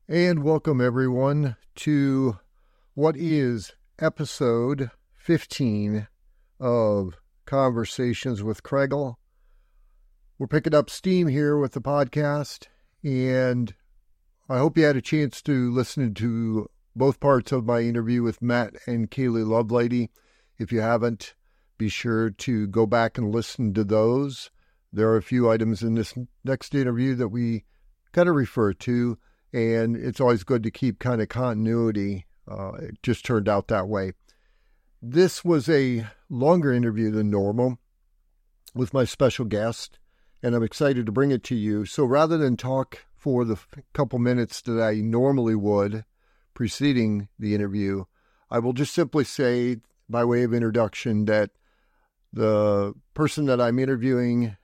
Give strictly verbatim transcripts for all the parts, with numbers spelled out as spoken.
And welcome everyone to what is episode fifteen of Conversations with Kregel. We're picking up steam here with the podcast, and I hope you had a chance to listen to both parts of my interview with Matt and Kaylee Lovelady. If you haven't, be sure to go back and listen to those. There are a few items in this next interview that we kind of refer to, and it's always good to keep kind of continuity. Uh, it just turned out that way. This was a longer interview than normal with my special guest, and I'm excited to bring it to you. So rather than talk for the couple minutes that I normally would preceding the interview, I will just simply say, by way of introduction, that the person that I'm interviewing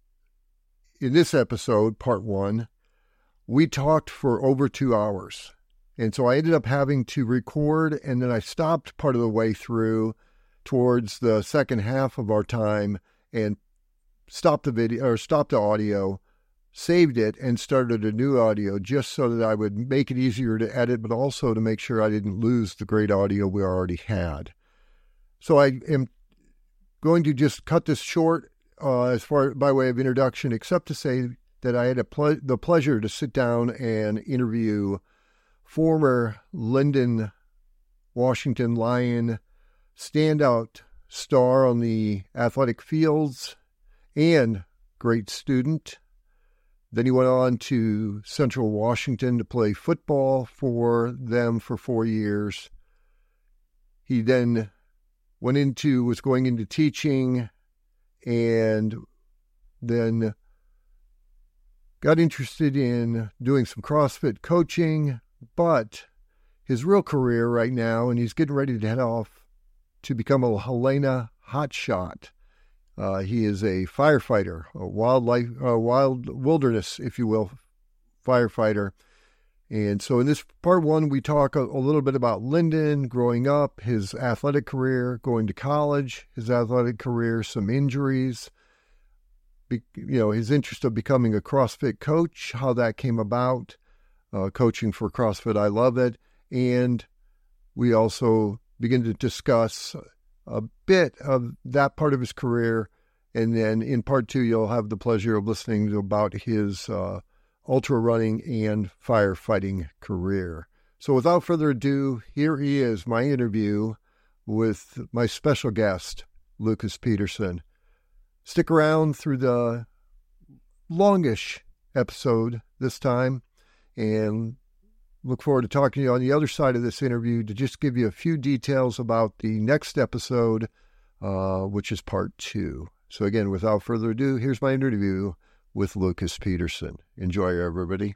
in this episode, part one, we talked for over two hours. And so I ended up having to record, and then I stopped part of the way through towards the second half of our time and stopped the video or stopped the audio, saved it, and started a new audio just so that I would make it easier to edit, but also to make sure I didn't lose the great audio we already had. So I am going to just cut this short uh, as far by way of introduction, except to say that I had a ple- the pleasure to sit down and interview former Lynden, Washington Lion standout star on the athletic fields and great student. Then he went on to Central Washington to play football for them for four years. He then went into, was going into teaching, and then got interested in doing some CrossFit coaching, but his real career right now, and he's getting ready to head off to become a Helena hotshot. Uh, he is a firefighter, a wildlife, uh, wild wilderness, if you will, firefighter. And so in this part one, we talk a, a little bit about Lynden, growing up, his athletic career, going to college, his athletic career, some injuries, Be, you know, his interest of becoming a CrossFit coach, how that came about, uh, coaching for CrossFit, I love it. And we also begin to discuss a bit of that part of his career. And then in part two, you'll have the pleasure of listening to about his uh, ultra running and firefighting career. So without further ado, here he is, my interview with my special guest, Lucas Peterson. Stick around through the longish episode this time, and look forward to talking to you on the other side of this interview to just give you a few details about the next episode, uh, which is part two. So again, without further ado, here's my interview with Lucas Peterson. Enjoy, everybody.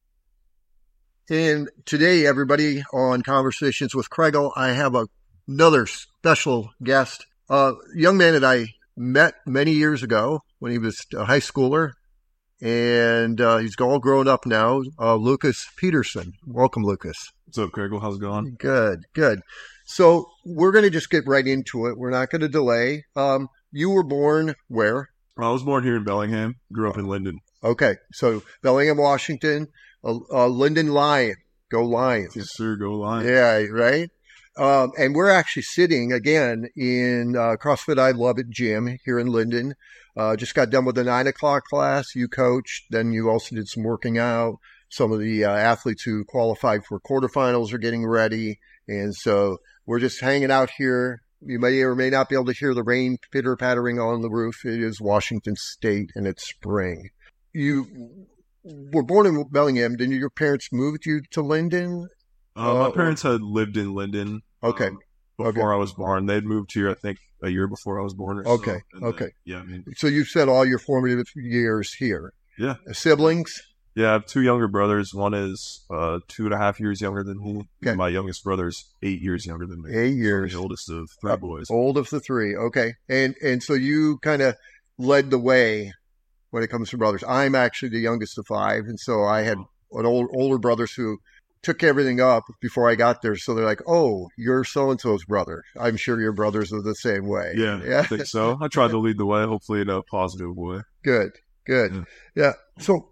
And today, everybody, on Conversations with Kregel, I have a, another special guest, a young man that I met many years ago when he was a high schooler, and uh, he's all grown up now, uh, Lucas Peterson. Welcome, Lucas. What's up, Kregel? How's it going? Good, good. So we're going to just get right into it. We're not going to delay. Um, you were born where? I was born here in Bellingham, grew up in Lynden. Okay, so Bellingham, Washington, uh, uh, Lynden Lion. Go Lions. Yes, sir. Go Lions. Yeah, right? Um, and we're actually sitting again in uh, CrossFit I Love It gym here in Lynden. Uh, just got done with the nine o'clock class. You coached. Then you also did some working out. Some of the uh, athletes who qualified for quarterfinals are getting ready. And so we're just hanging out here. You may or may not be able to hear the rain pitter pattering on the roof. It is Washington State and it's spring. You were born in Bellingham. Didn't your parents move you to Lynden? Uh, my parents had lived in Lynden. Okay. Um, before okay. I was born. They'd moved here, I think, a year before I was born. Or okay. So. Okay. Then, yeah, I mean. So you've spent all your formative years here. Yeah. Siblings? Yeah, I have two younger brothers. One is uh, two and a half years younger than me. Okay. My youngest brother's eight years younger than me. Eight years. So the oldest of three boys. Uh, old of the three. Okay. And and so you kind of led the way when it comes to brothers. I'm actually the youngest of five, and so I had an old, older brothers who took everything up before I got there. So they're like, oh, you're so-and-so's brother. I'm sure your brothers are the same way. Yeah, yeah. I think so. I tried to lead the way, hopefully in a positive way. Good, good. Yeah. yeah. So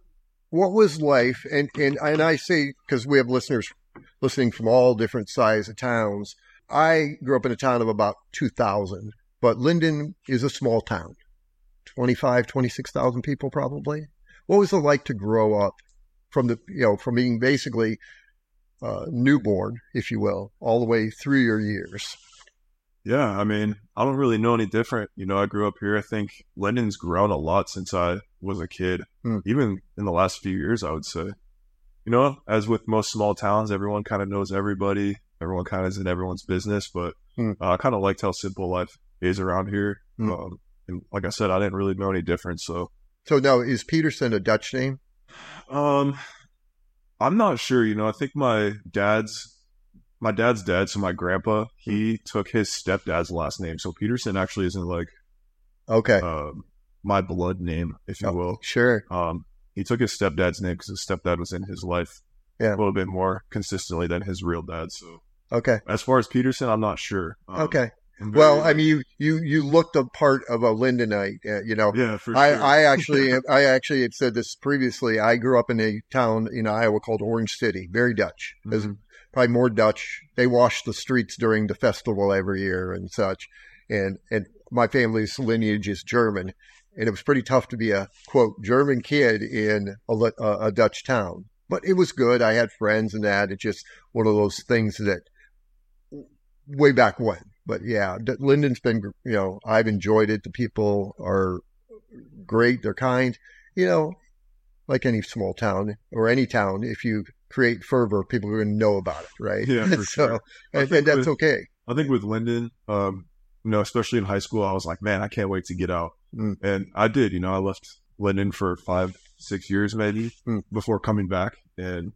what was life? And and and I say, because we have listeners listening from all different size of towns. I grew up in a town of about two thousand, but Linden is a small town, twenty-five, twenty-six thousand people probably. What was it like to grow up from the, you know, from being basically uh, newborn, if you will, all the way through your years? Yeah, I mean, I don't really know any different. You know, I grew up here. I think Linden's grown a lot since I was a kid, Hmm. even in the last few years, I would say. You know, as with most small towns, everyone kind of knows everybody. Everyone kind of is in everyone's business, but Hmm. uh, I kind of liked how simple life is around here. Hmm. Um, and like I said, I didn't really know any different. So, So now, is Peterson a Dutch name? um, I'm not sure. You know, I think my dad's my dad's dad, so my grandpa, he took his stepdad's last name. So Peterson actually isn't like Okay. um, my blood name, if you Oh, will. sure. Um, he took his stepdad's name because his stepdad was in his life Yeah. a little bit more consistently than his real dad. So Okay. as far as Peterson, I'm not sure. Um, Okay. I'm very, Well, I like- mean, you, you, you looked a part of a Lindenite, uh, you know. yeah, for I, sure. I actually, I actually had said this previously. I grew up in a town in Iowa called Orange City, very Dutch. There's Mhm. probably more Dutch. They wash the streets during the festival every year and such. And, and my family's lineage is German. And it was pretty tough to be a, quote, German kid in a, li- a, a Dutch town. But it was good. I had friends and that. It's just one of those things that way back when. But yeah, D- Linden's been, you know, I've enjoyed it. The people are great. They're kind. You know, like any small town or any town, if you create fervor, people are going to know about it, right? Yeah, for so, sure. I and, think and that's with- okay. I think with Linden, um, you know, especially in high school, I was like, man, I can't wait to get out. Mm. And I did, you know, I left Linden for five, six years maybe Mm. before coming back. And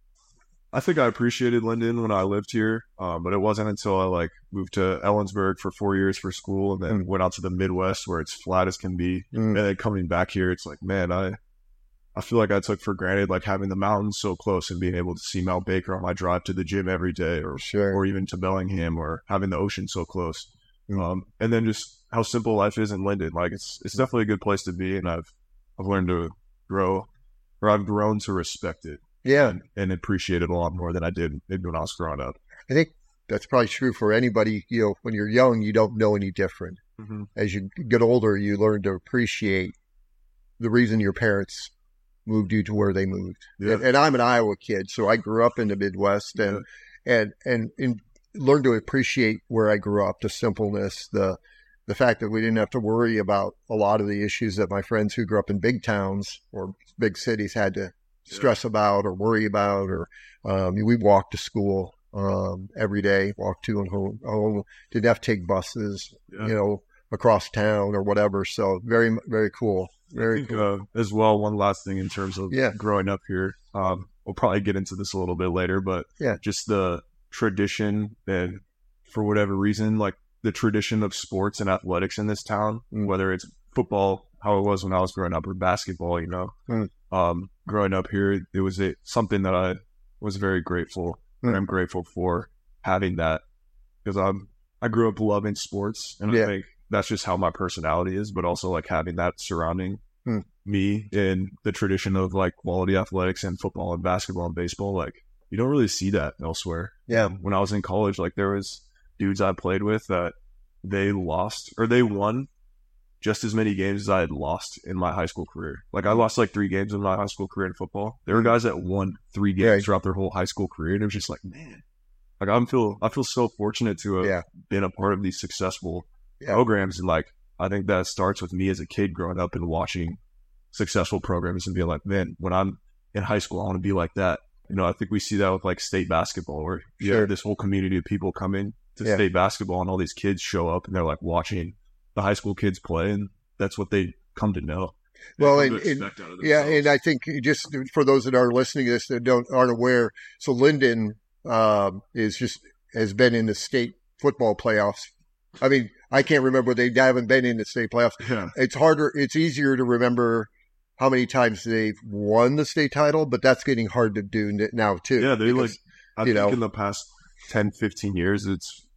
I think I appreciated Linden when I lived here. Um, but it wasn't until I like moved to Ellensburg for four years for school and then Mm. went out to the Midwest where it's flat as can be. Mm. And then coming back here, it's like, man, I, I feel like I took for granted like having the mountains so close and being able to see Mount Baker on my drive to the gym every day, or Sure. or even to Bellingham, or having the ocean so close. Mm. Um, and then just how simple life is in Linden. Like it's it's definitely a good place to be, and I've I've learned to grow, or I've grown to respect it Yeah. and, and appreciate it a lot more than I did maybe when I was growing up. I think that's probably true for anybody. You know, when you're young, you don't know any different. Mm-hmm. As you get older, you learn to appreciate the reason your parents moved you to where they moved. Yeah. And, and I'm an Iowa kid, so I grew up in the Midwest and, and, and, and learned to appreciate where I grew up, the simpleness, the, the fact that we didn't have to worry about a lot of the issues that my friends who grew up in big towns or big cities had to stress about or worry about, or, um, we walked to school, um, every day, walked to and home, home, didn't have to take buses, Yeah. you know, across town or whatever. So very, very cool. I Very think, cool. uh, as well, one last thing in terms of Yeah. growing up here. Um, we'll probably get into this a little bit later, but Yeah. just the tradition and for whatever reason, like the tradition of sports and athletics in this town, Mm. whether it's football, how it was when I was growing up, or basketball, you know, Mm. um, growing up here, it was a, something that I was very grateful Mm. and I'm grateful for having that, because I'm, I grew up loving sports, and Yeah. I think that's just how my personality is, but also like having that surrounding Hmm. me in the tradition of like quality athletics and football and basketball and baseball. Like you don't really see that elsewhere. Yeah. When I was in college, like there was dudes I played with that they lost or they won just as many games as I had lost in my high school career. Like I lost like three games in my high school career in football. There were guys that won three games Right. throughout their whole high school career, and it was just like, man, like I feel I feel so fortunate to have Yeah. been a part of these successful Yeah. programs. And like I think that starts with me as a kid growing up and watching successful programs and being like, man, when I'm in high school, I want to be like that. You know, I think we see that with like state basketball, where you Sure. have this whole community of people come in to Yeah. state basketball, and all these kids show up and they're like watching the high school kids play, and that's what they come to know. They Well, come and- to and- expect out of Yeah, themselves. and I think just for those that are listening to this that don't aren't aware, so Linden um, is just has been in the state football playoffs. I mean, I can't remember they haven't been in the state playoffs. yeah, It's harder. It's easier to remember how many times they've won the state title, but that's getting hard to do n- now too. yeah, they like. because- I you think know. in the past ten, fifteen years, it's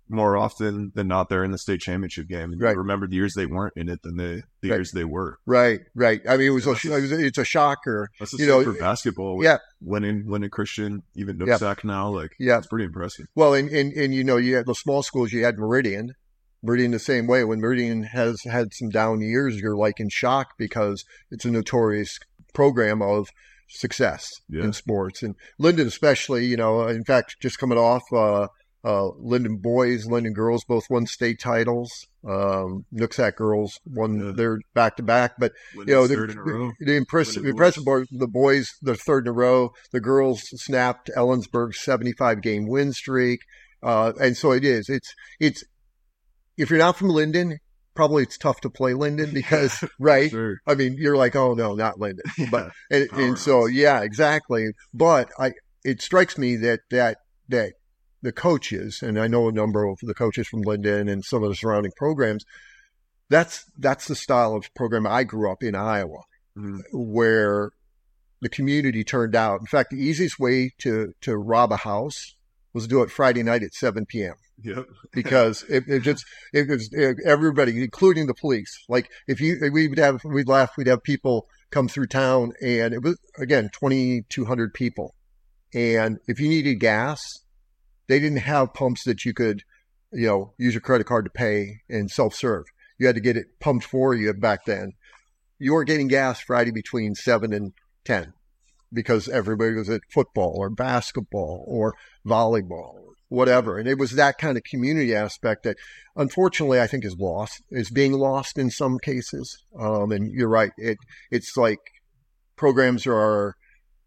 more often than not, they're in the state championship game. And Right. you remember the years they weren't in it than the, the Right. years they were. Right, right. I mean, it was, Yeah, a, that's it was it's a shocker. That's the You same know, for basketball. With yeah. winning, winning Christian, even Yeah. Nooksack now. Like, Yeah. it's pretty impressive. Well, and, and, and, you know, you had the small schools, you had Meridian. Meridian the same way. When Meridian has had some down years, you're like in shock because it's a notorious program of success Yeah. in sports. And Linden especially, you know, in fact, just coming off uh, uh, Linden boys, Linden girls both won state titles. Um, Nooksack girls won Yeah. their back-to-back. But, Winning you know, third in a row. the, the impressive, Winning impressive boys. part, the boys, they're third in a row. The girls snapped Ellensburg's seventy-five game win streak. Uh, and so it is. It's, it's, if you're not from Linden, probably it's tough to play Linden because, right? Sure. I mean, you're like, oh no, not Linden. But, Yeah. and, and so, Powerhouse. yeah, exactly. But I, it strikes me that, that, that the coaches, and I know a number of the coaches from Linden and some of the surrounding programs, that's, that's the style of program I grew up in Iowa, Mhm. where the community turned out. In fact, the easiest way to, to rob a house was to do it Friday night at seven p.m. Yep. because it, it just it was it, everybody, including the police. Like if you we would have we'd laugh, we'd have people come through town, and it was again twenty-two hundred people, and if you needed gas, they didn't have pumps that you could, you know, use your credit card to pay and self serve. You had to get it pumped for you back then. You were getting gas Friday between seven and ten because everybody was at football or basketball or volleyball or whatever. And it was that kind of community aspect that unfortunately I think is lost, is being lost in some cases. Um, and you're right. It, it's like programs are,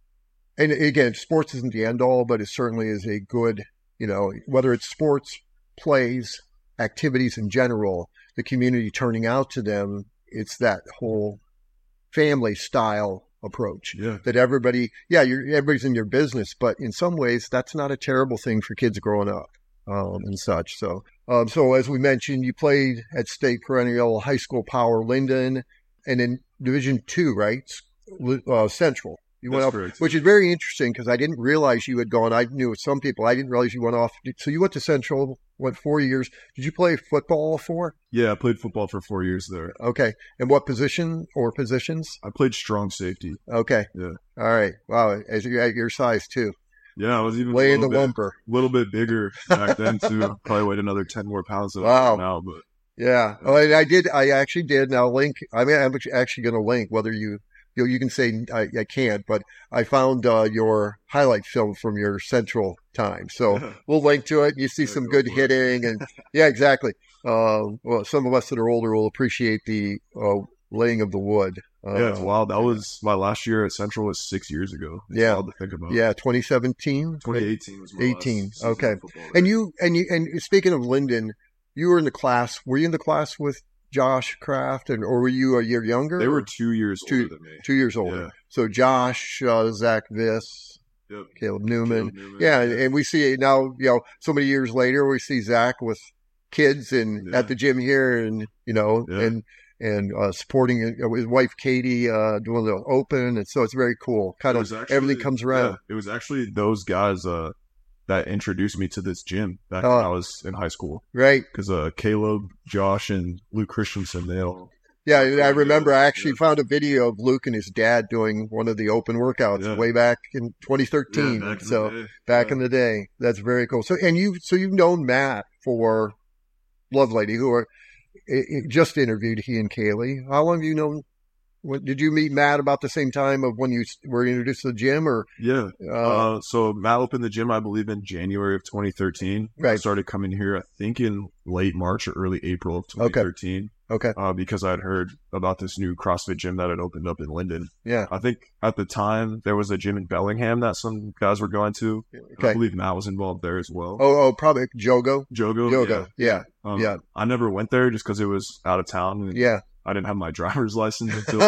and again, sports isn't the end all, but it certainly is a good, you know, whether it's sports, plays, activities in general, the community turning out to them, it's that whole family style approach Yeah. that everybody, yeah, you're, everybody's in your business, but in some ways that's not a terrible thing for kids growing up, um, and such. So, um, so as we mentioned, you played at State Perennial High School Power Linden and in Division Two, right? Uh, Central. You went That's up, correct. which is very interesting because I didn't realize you had gone. I knew some people. I didn't realize you went off. So you went to Central, went four years. Did you play football all four? Yeah, I played football for four years there. Okay. And what position or positions? I played strong safety. Okay. Yeah. All right. Wow. As you at your size too. Yeah, I was even Lay a in the little bit, lumper. little bit bigger back then too. Probably weighed another ten more pounds than Wow. I do now, but Yeah. Oh, and I did. I actually did. Now link. I mean, I'm actually going to link whether you, you know, you can say I, I can't, but I found uh, your highlight film from your Central time. So Yeah. we'll link to it. You see Yeah, some go good for it. hitting, and yeah, exactly. Uh, well, some of us that are older will appreciate the uh, laying of the wood. Uh, yeah, it's wild. That was my last year at Central was six years ago. It's Yeah. wild to think about. Yeah, twenty seventeen. twenty eighteen was my eighteen, last season okay. of football there. And you and you and speaking of Linden, you were in the class. Were you in the class with Josh Kraft, and or were you a year younger? They were two years Two- older than me. two years older. Yeah. So Josh, uh, Zach Viss, Yep. Caleb Newman. Caleb Newman. Yeah, and, and we see it now, you know, so many years later, we see Zach with kids and Yeah. at the gym here, and you know, Yeah. and and uh, supporting uh, his wife Katie uh, doing the open, and so it's very cool. Kind It of was actually- everything comes around. Yeah, it was actually those guys uh, that introduced me to this gym back Oh. when I was in high school. Right? Because uh, Caleb, Josh, and Luke Christensen, they all Yeah, and I Yeah, remember I actually yeah. found a video of Luke and his dad doing one of the open workouts Yeah. way back in twenty thirteen. Yeah, back in so the day. back Yeah. in the day, that's very cool. So and you, so you've known Matt for Lovelady, who are it, it just interviewed he and Kaylee. How long have you known? What, did you meet Matt about the same time of when you were introduced to the gym, or Yeah. uh, Uh, so Matt opened the gym, I believe, in January of twenty thirteen. I Right. started coming here, I think, in late March or early April of twenty thirteen. okay, Uh, because I'd heard about this new CrossFit gym that had opened up in Linden. yeah, I think at the time there was a gym in Bellingham that some guys were going to. I okay. believe Matt was involved there as well. Oh, oh, probably Jogo, Jogo. Jogo, yeah, Yeah. Um, yeah. I never went there just because it was out of town. And yeah. I didn't have my driver's license until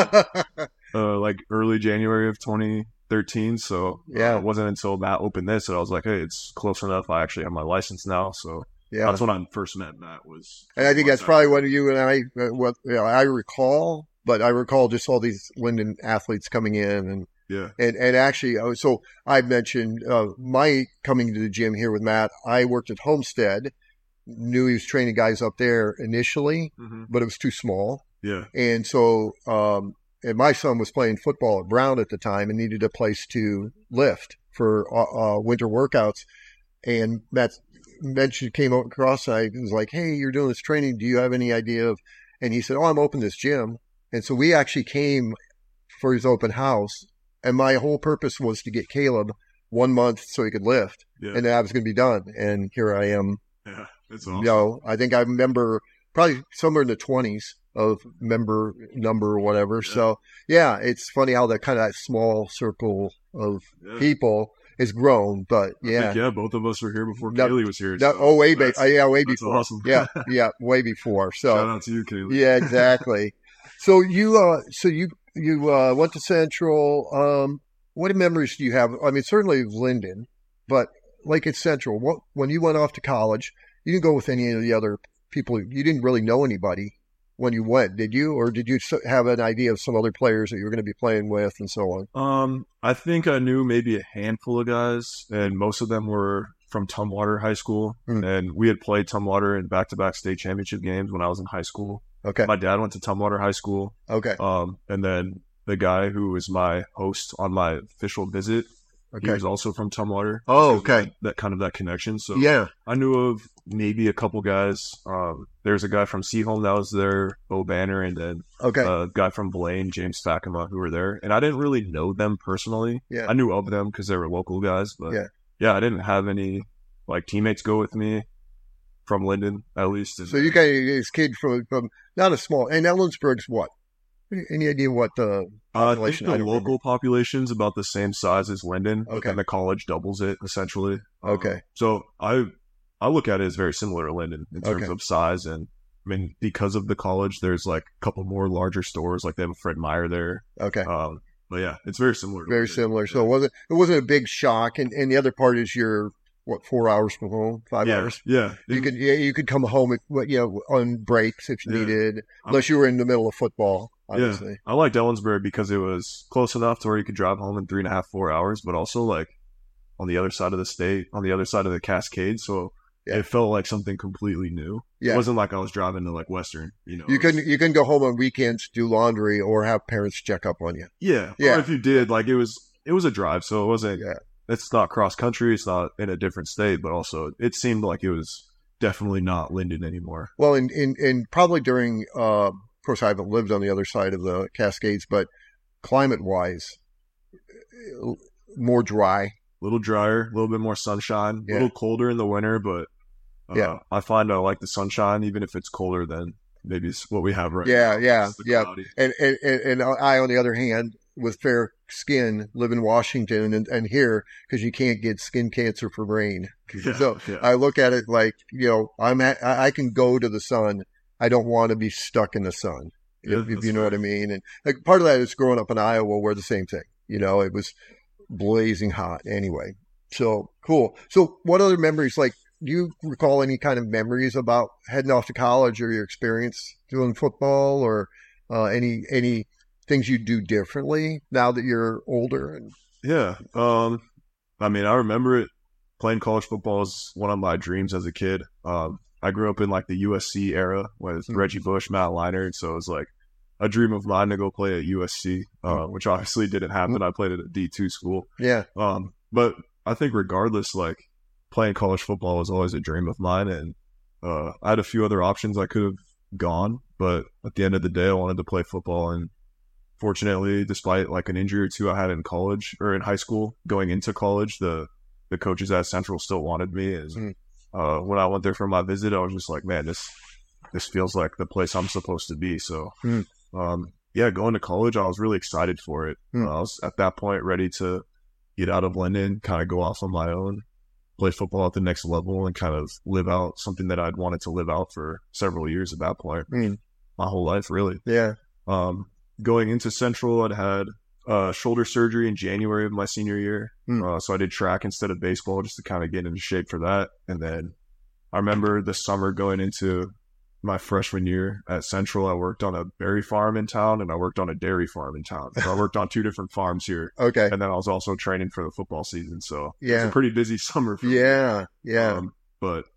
uh, like early January of twenty thirteen. So Yeah. uh, it wasn't until Matt opened this that I was like, hey, it's close enough. I actually have my license now. So yeah. that's when I first met Matt. Was And I think that's once probably after. what you and I, uh, what you know, I recall. But I recall just all these Linden athletes coming in, and Yeah. and and actually, uh, so I mentioned uh, my coming to the gym here with Matt. I worked at Homestead, knew he was training guys up there initially, Mm-hmm. but it was too small. Yeah. And so, um, and my son was playing football at Brown at the time and needed a place to lift for uh, uh, winter workouts. And Matt mentioned, came across, and I was like, hey, you're doing this training. Do you have any idea of, and he said, oh, I'm opening this gym. And so we actually came for his open house. And my whole purpose was to get Caleb one month so he could lift. Yeah. And then I was going to be done. And here I am. Yeah. It's awesome. You know, I think I remember probably somewhere in the twenties of member number or whatever. Yeah. So, yeah, it's funny how that kind of that small circle of Yeah. people has grown. But, I yeah. think, yeah, both of us were here before No, Kaylee was here. No, so oh, way, ba- that's- uh, yeah, way that's before. awesome. yeah, yeah, way before. So, Shout out to you, Kaylee. yeah, exactly. So you, uh, so you, you uh, went to Central. Um, what memories do you have? I mean, certainly Linden, but like at Central, what, when you went off to college, you didn't go with any of the other people. You didn't really know anybody when you went, did you? Or did you have an idea of some other players that you were going to be playing with and so on? Um, I think I knew maybe a handful of guys, and most of them were from Tumwater High School. Hmm. And we had played Tumwater in back-to-back state championship games when I was in high school. Okay. My dad went to Tumwater High School. Okay. Um, and then the guy who was my host on my official visit, he Okay. was also from Tumwater. Oh, So okay. That, that kind of that connection. So Yeah. I knew of maybe a couple guys. Um, there's a guy from Seaholm that was there, Bo Banner, and then Okay. a guy from Blaine, James Fakema, who were there. And I didn't really know them personally. Yeah. I knew of them because they were local guys. But Yeah. yeah, I didn't have any like teammates go with me from Linden, at least. And- So you got this kid from, from not a small, and Ellensburg's what? Any idea what the Uh, I think population? the I don't local population's about the same size as Linden, but Okay. then the college doubles it essentially. Um, Okay. so I I look at it as very similar to Linden in terms Okay. of size, and I mean because of the college, there's like a couple more larger stores, like they have a Fred Meyer there. Okay. Um, but yeah, it's very similar. To Very Linden. similar. So it Yeah. wasn't it wasn't a big shock. And and the other part is you're what four hours from home, five yeah, hours. yeah. You It- could yeah you could come home at, what, you know, on breaks if you Yeah. needed, unless you were in the middle of football. Obviously. Yeah, I liked Ellensburg because it was close enough to where you could drive home in three and a half, four hours, but also like on the other side of the state, on the other side of the Cascade. So Yeah. it felt like something completely new. Yeah. It wasn't like I was driving to like Western, you know. You It was- couldn't you couldn't go home on weekends, do laundry, or have parents check up on you. yeah, Yeah. Or if you did, like it was, it was a drive, so it wasn't. Yeah. It's not cross country. It's not in a different state, but also it seemed like it was definitely not Linden anymore. Well, and in, in probably during, uh, of course, I haven't lived on the other side of the Cascades, but climate-wise, more dry. A little drier, a little bit more sunshine, Yeah. a little colder in the winter, but uh, Yeah. I find I like the sunshine, even if it's colder than maybe it's what we have right Yeah, now. yeah, It's the yeah. cloudy. And, and and and I, on the other hand, with fair skin, live in Washington and, and here because you can't get skin cancer from rain. Yeah, So yeah. I look at it like, you know, I'm at, I I can go to the sun. I don't want to be stuck in the sun. Yeah, if, if that's you know fair. what I mean. And like part of that is growing up in Iowa, where the same thing. You know, it was blazing hot anyway. So cool. So what other memories? Like, do you recall any kind of memories about heading off to college or your experience doing football, or uh, any any things you do differently now that you're older? And Yeah. Um, I mean, I remember it. Playing college football is one of my dreams as a kid. Um, I grew up in like the U S C era with Mhm. Reggie Bush, Matt Leinart, so it was like a dream of mine to go play at U S C, uh, which obviously didn't happen. I played at a D two school. yeah, Um, but I think regardless, like playing college football was always a dream of mine, and uh, I had a few other options I could have gone, but at the end of the day, I wanted to play football. And fortunately, despite like an injury or two I had in college or in high school, going into college, the the coaches at Central still wanted me. And Mm. uh, when I went there for my visit, I was just like, man, this this feels like the place I'm supposed to be. So, Mm. um, yeah, going to college, I was really excited for it. Mm. Uh, I was at that point ready to get out of Linden, kind of go off on my own, play football at the next level, and kind of live out something that I'd wanted to live out for several years at that point. Mm. My whole life, really. yeah, Um, going into Central, I'd had uh, shoulder surgery in January of my senior year. Hmm. Uh, so I did track instead of baseball just to kind of get into shape for that. And then I remember the summer going into my freshman year at Central, I worked on a berry farm in town and I worked on a dairy farm in town. So I worked on two different farms here. okay, And then I was also training for the football season. So it was Yeah. a pretty busy summer for me. yeah, yeah, Um, but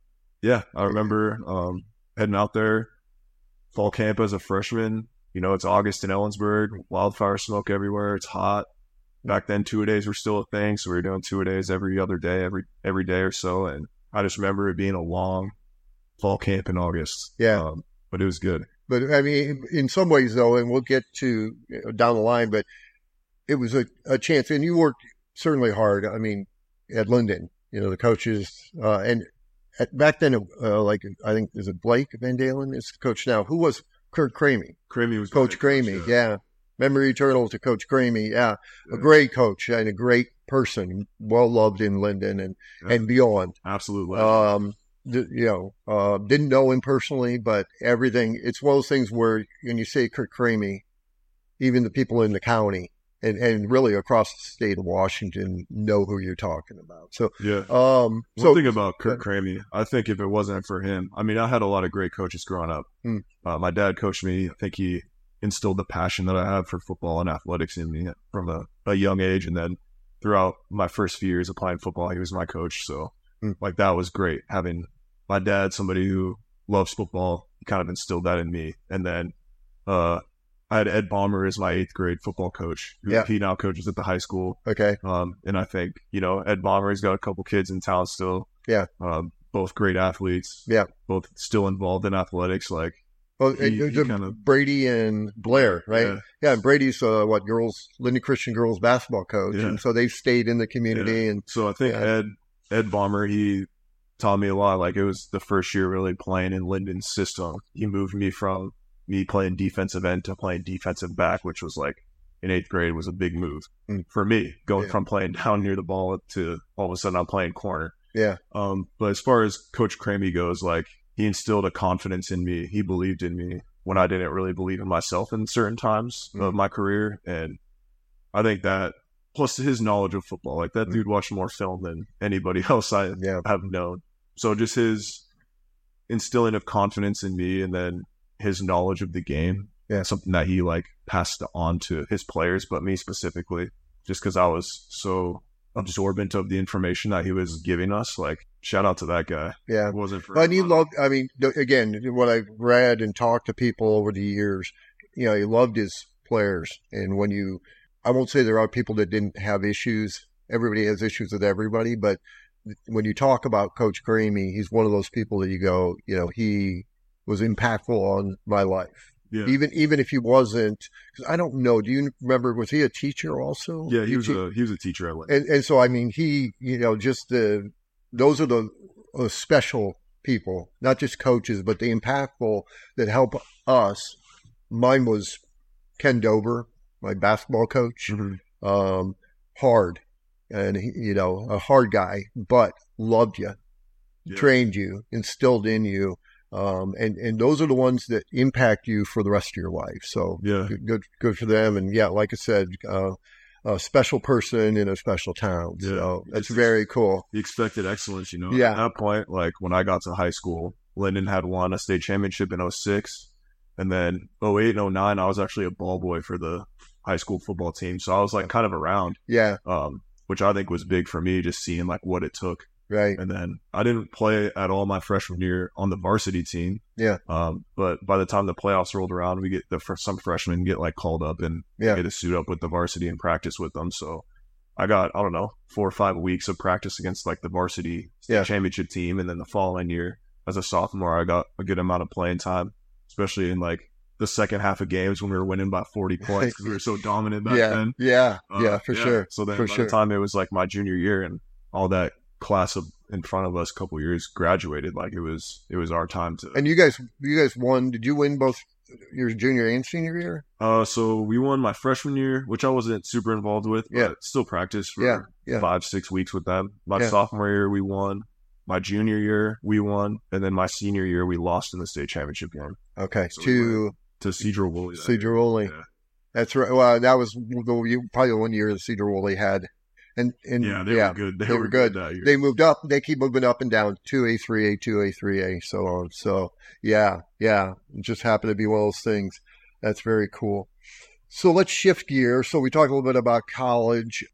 Yeah, I remember um, heading out there, fall camp as a freshman. You know, it's August in Ellensburg, wildfire smoke everywhere. It's hot. Back then, two-a-days were still a thing, so we were doing two-a-days every other day, every every day or so. And I just remember it being a long fall camp in August. Yeah. Um, but it was good. But, I mean, in some ways, though, and we'll get to you know, down the line, but it was a, a chance. And you worked certainly hard, I mean, at Linden, you know, the coaches. Uh, and at, back then, uh, like, I think, is it Blake Van Dalen is the coach now? Who was Kurt Cramey? Cramey was Coach Cramey, coach, yeah. yeah. Memory eternal to Coach Cramey, yeah. yeah. A great coach and a great person, well loved in Linden and, yeah. and beyond. Absolutely. Um, th- you know, uh, didn't know him personally, but everything, it's one of those things where when you say Kurt Cramey, even the people in the county and, and really across the state of Washington know who you're talking about. So, yeah. Um, One so, thing about Kurt Cramey, I think if it wasn't for him, I mean, I had a lot of great coaches growing up. Hmm. Uh, my dad coached me. I think he instilled the passion that I have for football and athletics in me from a, a young age. And then throughout my first few years of playing football, he was my coach. So hmm. like that was great. Having my dad, somebody who loves football, he kind of instilled that in me. And then uh, I had Ed Baumer as my eighth grade football coach. Who Yeah. He now coaches at the high school. Okay. Um, and I think, you know, Ed Baumer, he's got a couple kids in town still. Yeah. Um, both great athletes. Yeah. Both still involved in athletics. Like, Well, He- it- he it- kind of- Brady and Blair, right? Yeah. Yeah, and Brady's uh, what girls, Linden Christian girls basketball coach, Yeah. and so they've stayed in the community. And So I think Yeah. Ed Ed Baumer, he taught me a lot. Like, it was the first year really playing in Linden's system. He moved me from me playing defensive end to playing defensive back, which was like in eighth grade was a big move Mm. for me, going Yeah. from playing down near the ball to all of a sudden I'm playing corner. yeah, Um, but as far as Coach Cramey goes, like, he instilled a confidence in me. He believed in me when I didn't really believe in myself in certain times Mm. of my career. And I think that, plus his knowledge of football, like that Mm. dude watched more film than anybody else I yeah, have known. So just his instilling of confidence in me, and then his knowledge of the game, Yeah. something that he like passed on to his players, but me specifically, just because I was so absorbent of the information that he was giving us. Like, shout out to that guy. yeah. It wasn't for But he him. loved, I mean, th- again, what I've read and talked to people over the years, you know, he loved his players. And when you, I won't say there are people that didn't have issues. Everybody has issues with everybody. But when you talk about Coach Cramey, he's one of those people that you go, you know, he was impactful on my life. Yeah. Even even if he wasn't, because I don't know. Do you remember? Was he a teacher also? Yeah, he You was te- a he was a teacher at Lincoln. and and so I mean, he you know just the those are the uh, special people, not just coaches, but the impactful that help us. Mine was Ken Dover, my basketball coach. Mhm. Um, hard, and he, you know, a hard guy, but loved you, Yeah. trained you, instilled in you. Um, and, and those are the ones that impact you for the rest of your life. So Yeah. good, good, good for them. And yeah, like I said, uh, a special person in a special town. Yeah. So that's It's- very cool. He expected excellence, you know. Yeah. At that point, like when I got to high school, Linden had won a state championship in oh six. And then oh eight and oh nine, I was actually a ball boy for the high school football team. So I was like kind of around, Yeah. um, which I think was big for me, just seeing like what it took. Right. And then I didn't play at all my freshman year on the varsity team. Yeah. Um, but by the time the playoffs rolled around, we get the some freshmen get like called up and Yeah. get to suit up with the varsity and practice with them. So I got, I don't know, four or five weeks of practice against like the varsity state Yeah. championship team. And then the following year as a sophomore, I got a good amount of playing time, especially in like the second half of games when we were winning by forty points because we were so dominant back yeah. then. Yeah. Uh, yeah, for sure. So then For by sure. the time it was like my junior year and all that class of in front of us a couple years graduated, like it was it was our time to And you guys, you guys won. Did you win both your junior and senior year? uh so we won my freshman year, which I wasn't super involved with, but Yeah. still practiced for Yeah, yeah. five, six weeks with them. My Yeah. sophomore year we won. My junior year we won, and then my senior year we lost in the state championship game Okay. So we to to Cedro Woolley. that year. Cedar Woolley. Yeah. That's right. Well, that was the, probably the one year that Cedar Woolley had. And, and Yeah, they yeah, were good. They, they were were good. good. that year. they moved up. They keep moving up and down. two A, three A, two A, three A, so on. So yeah, yeah. It just happened to be one of those things. That's very cool. So let's shift gears. So we talked a little bit about college.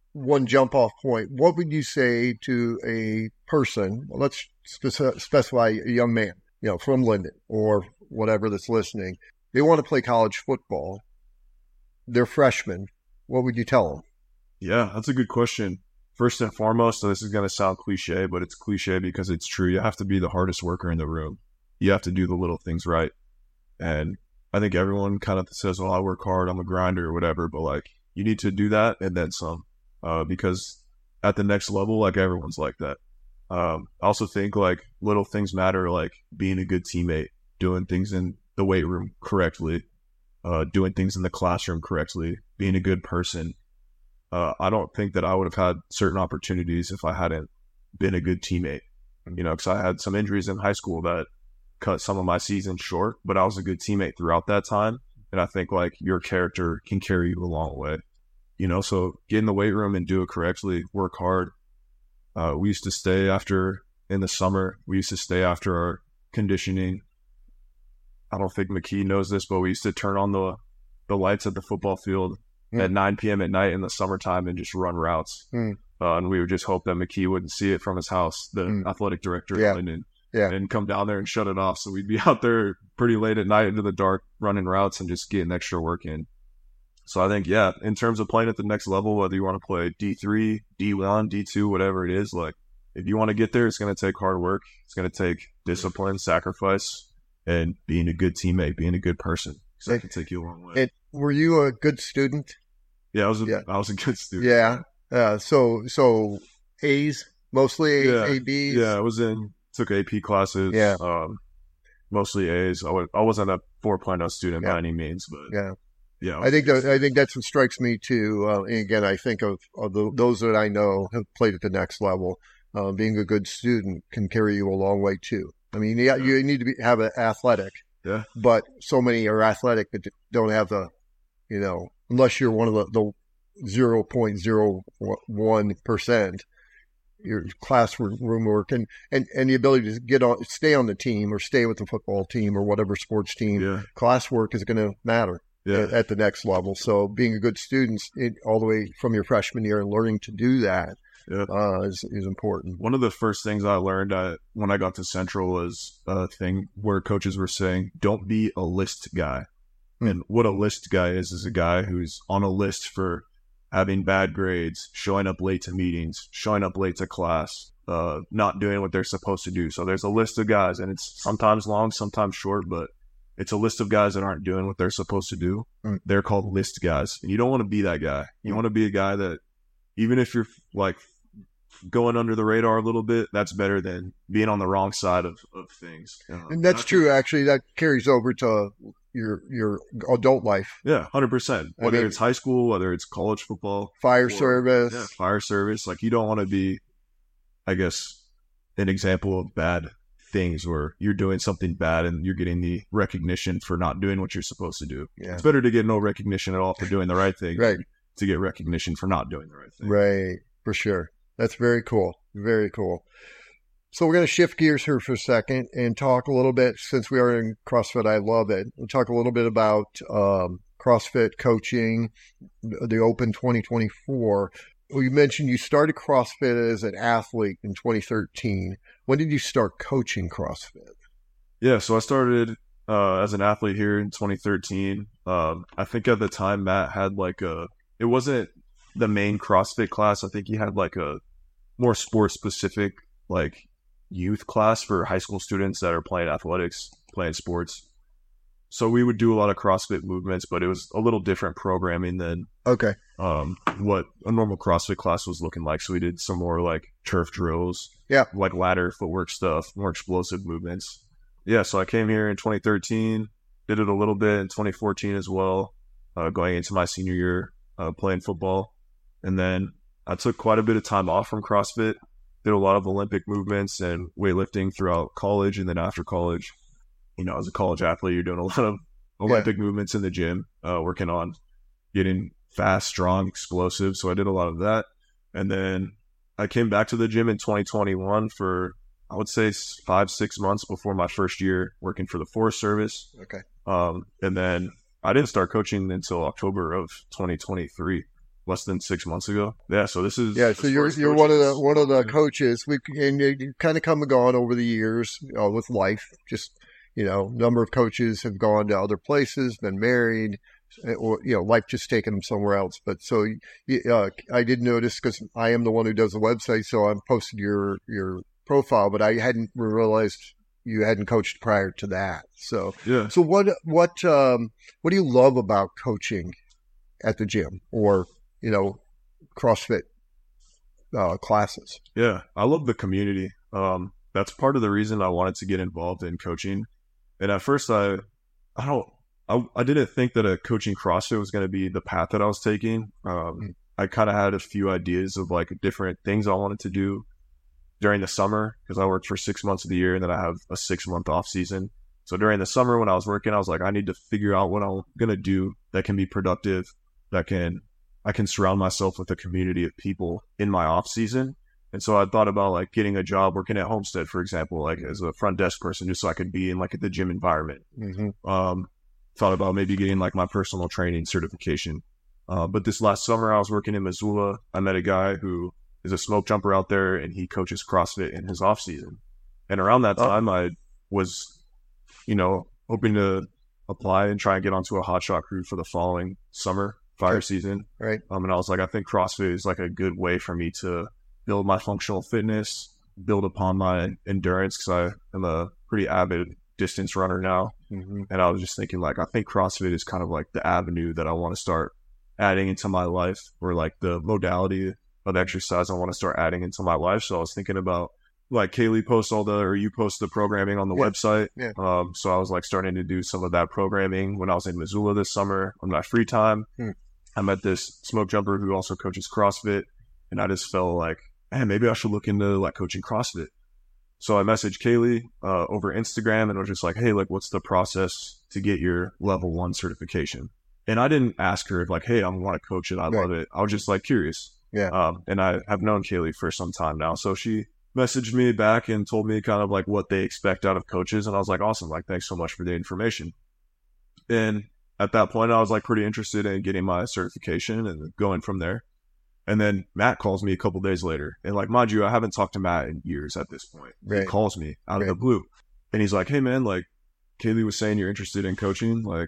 one jump off point, what would you say to a person? Well, let's spec- specify a young man, you know, from Linden or whatever that's listening. They want to play college football. They're freshmen. What would you tell them? Yeah, that's a good question. First and foremost, so this is going to sound cliche, but it's cliche because it's true. You have to be the hardest worker in the room. You have to do the little things right. And I think everyone kind of says, oh, I work hard, I'm a grinder or whatever, but like you need to do that and then some, uh, because at the next level, like everyone's like that. Um, I also think like little things matter, like being a good teammate, doing things in the weight room correctly, uh, doing things in the classroom correctly, being a good person. Uh, I don't think that I would have had certain opportunities if I hadn't been a good teammate, you know, because I had some injuries in high school that cut some of my season short, but I was a good teammate throughout that time. And I think like your character can carry you a long way, you know, so get in the weight room and do it correctly, work hard. Uh, we used to stay after in the summer, we used to stay after our conditioning. I don't think McKee knows this, but we used to turn on the, the lights at the football field mm. at nine p.m. at night in the summertime and just run routes. Mm. Uh, and we would just hope that McKee wouldn't see it from his house, the mm. athletic director, yeah. and, yeah. and come down there and shut it off. So we'd be out there pretty late at night into the dark running routes and just getting extra work in. So I think, yeah, in terms of playing at the next level, whether you want to play D three, D one, D two, whatever it is, like if you want to get there, it's going to take hard work. It's going to take discipline, sacrifice, and being a good teammate, being a good person. Because that can take you a long way. And were you a good student? Yeah, I was a, yeah. I was a good student. Yeah. Uh, so so A's, mostly yeah. A, B's? Yeah, I was in, took A P classes. Yeah. Um, mostly A's. I, was, I wasn't a four point oh student yeah. by any means, but yeah. Yeah, I think that, I think that's what strikes me too. Uh, and again, I think of, of the, those that I know have played at the next level. Uh, being a good student can carry you a long way too. I mean, yeah, you need to be, have an athletic, yeah. But so many are athletic that don't have the, you know, unless you're one of the, the zero point zero one percent, your classroom work and, and, and the ability to get on, stay on the team or stay with the football team or whatever sports team. Yeah. Classwork is going to matter. Yeah. At, at the next level. So being a good student it, all the way from your freshman year and learning to do that yeah. uh, is, is important. One of the first things I learned uh, when I got to Central was a thing where coaches were saying, don't be a list guy. Mm. And what a list guy is, is a guy who's on a list for having bad grades, showing up late to meetings, showing up late to class, uh, not doing what they're supposed to do. So there's a list of guys, and it's sometimes long, sometimes short, but it's a list of guys that aren't doing what they're supposed to do. Mm. They're called list guys. And you don't want to be that guy. You mm. want to be a guy that, even if you're like going under the radar a little bit, that's better than being on the wrong side of, of things. Uh, and that's true, think, actually. That carries over to your your adult life. Yeah, one hundred percent. Whether I mean, it's high school, whether it's college football. Fire or, service. Yeah, fire service. Like, you don't want to be, I guess, an example of bad things where you're doing something bad and you're getting the recognition for not doing what you're supposed to do. Yeah. It's better to get no recognition at all for doing the right thing right. to get recognition for not doing the right thing. Right, for sure. That's very cool. Very cool. So we're going to shift gears here for a second and talk a little bit, since we are in CrossFit, I love it. We'll talk a little bit about um, CrossFit coaching, the Open twenty twenty-four. Well, you mentioned you started CrossFit as an athlete in twenty thirteen. When did you start coaching CrossFit? Yeah, so I started uh, as an athlete here in twenty thirteen. Um, I think at the time Matt had like a, it wasn't the main CrossFit class. I think he had like a more sports specific like youth class for high school students that are playing athletics, playing sports. So we would do a lot of CrossFit movements, but it was a little different programming than okay um, what a normal CrossFit class was looking like. So we did some more like turf drills, yeah, like ladder footwork stuff, more explosive movements. Yeah, so I came here in twenty thirteen, did it a little bit in twenty fourteen as well, uh, going into my senior year uh, playing football. And then I took quite a bit of time off from CrossFit, did a lot of Olympic movements and weightlifting throughout college and then after college. You know, as a college athlete, you're doing a lot of Olympic yeah. movements in the gym, uh, working on getting fast, strong, explosive. So I did a lot of that. And then I came back to the gym in twenty twenty-one for, I would say, five, six months before my first year working for the Forest Service. Okay. Um, and then I didn't start coaching until October of twenty twenty-three less than six months ago. Yeah, so this is yeah. So you're you're one of the one of the coaches. We and you kind of come and gone over the years uh, with life. Just you know, number of coaches have gone to other places, been married, or you know, life just taken them somewhere else. But so uh, I did notice because I am the one who does the website, so I'm posted your your profile, but I hadn't realized you hadn't coached prior to that. So yeah. So what what um, what do you love about coaching at the gym or you know CrossFit uh, classes? Yeah, I love the community. Um, that's part of the reason I wanted to get involved in coaching. And at first, I I don't I, I didn't think that a coaching CrossFit was going to be the path that I was taking. Um, mm-hmm. I kind of had a few ideas of like different things I wanted to do during the summer because I worked for six months of the year and then I have a six month off season. So during the summer when I was working, I was like, I need to figure out what I'm going to do that can be productive, that can, I can surround myself with a community of people in my off season. And so I thought about like getting a job working at Homestead, for example, like as a front desk person, just so I could be in like the gym environment. Mm-hmm. Um, thought about maybe getting like my personal training certification. Uh, but this last summer I was working in Missoula. I met a guy who is a smoke jumper out there and he coaches CrossFit in his off season. And around that time oh. I was, you know, hoping to apply and try and get onto a hotshot crew for the following summer fire okay. season. Right. Um, and I was like, I think CrossFit is like a good way for me to build my functional fitness, build upon my endurance because I am a pretty avid distance runner now. Mm-hmm. And I was just thinking like, I think CrossFit is kind of like the avenue that I want to start adding into my life, or like the modality of exercise I want to start adding into my life. So I was thinking about like Kaylee posts all the, or you post the programming on the yeah. website. Yeah. Um, so I was like starting to do some of that programming when I was in Missoula this summer on my free time. Hmm. I met this smoke jumper who also coaches CrossFit, and I just felt like, man, maybe I should look into like coaching CrossFit. So I messaged Kaylee uh, over Instagram and was just like, hey, like, what's the process to get your level one certification? And I didn't ask her if like, hey, I want to coach it. I right. love it. I was just like curious. Yeah. Um, and I have known Kaylee for some time now. So she messaged me back and told me kind of like what they expect out of coaches. And I was like, awesome. Like, thanks so much for the information. And at that point, I was like pretty interested in getting my certification and going from there. And then Matt calls me a couple days later. And like, mind you, I haven't talked to Matt in years at this point. Right. He calls me out right. of the blue. And he's like, hey, man, like, Kaylee was saying you're interested in coaching. Like,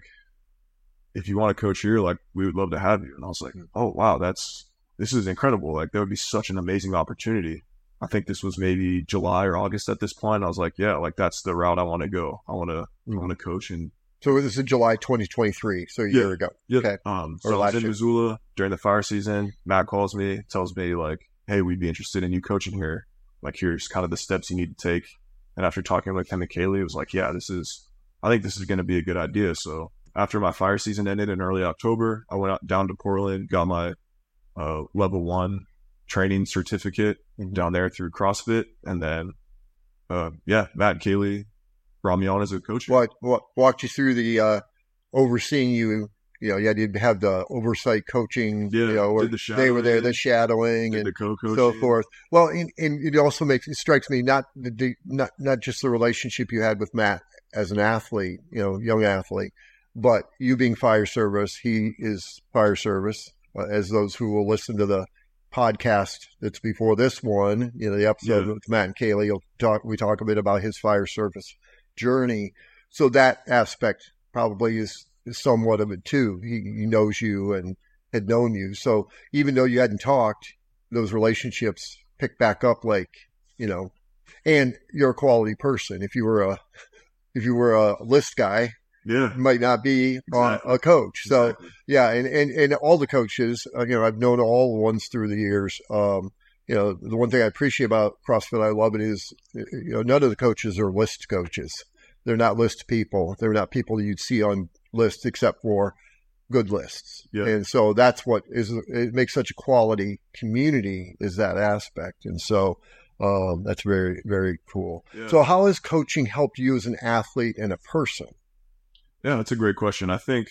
if you want to coach here, like, we would love to have you. And I was like, oh, wow, that's, this is incredible. Like, that would be such an amazing opportunity. I think this was maybe July or August at this point. I was like, yeah, like, that's the route I want to go. I want to, mm-hmm. I want to coach. And so this is July twenty twenty-three, so a yeah, year ago. Yeah. Okay. Um, so I was in year. Missoula during the fire season. Matt calls me, tells me like, hey, we'd be interested in you coaching here. Like, here's kind of the steps you need to take. And after talking with him and Kaylee, it was like, yeah, this is, I think this is going to be a good idea. So after my fire season ended in early October, I went out down to Portland, got my uh, level one training certificate mm-hmm. down there through CrossFit. And then, uh, yeah, Matt and Kaylee brought me on as a coach. What, what walked you through the uh, overseeing you? You know, you had to have the oversight coaching. Yeah, you know, did the they were there, the shadowing did and the co-coaching. So forth. Well, and, and it also makes it strikes me not the not not just the relationship you had with Matt as an athlete, you know, young athlete, but you being fire service. He is fire service. Uh, as those who will listen to the podcast that's before this one, you know, the episode yeah. with Matt and Kaylee, you'll talk. We talk a bit about his fire service journey. So that aspect probably is, is somewhat of it too. He, he knows you and had known you. So even though you hadn't talked, those relationships pick back up like, you know, and you're a quality person. If you were a, if you were a list guy, yeah, you might not be exactly. a, a coach. So exactly. yeah. And, and, and all the coaches, uh, you know, I've known all the ones through the years. Um, You know, the one thing I appreciate about CrossFit, I love it, is, you know, none of the coaches are list coaches. They're not list people. They're not people you'd see on lists except for good lists. Yeah. And so that's what is, it makes such a quality community, is that aspect. And so um, that's very, very cool. Yeah. So how has coaching helped you as an athlete and a person? Yeah, that's a great question. I think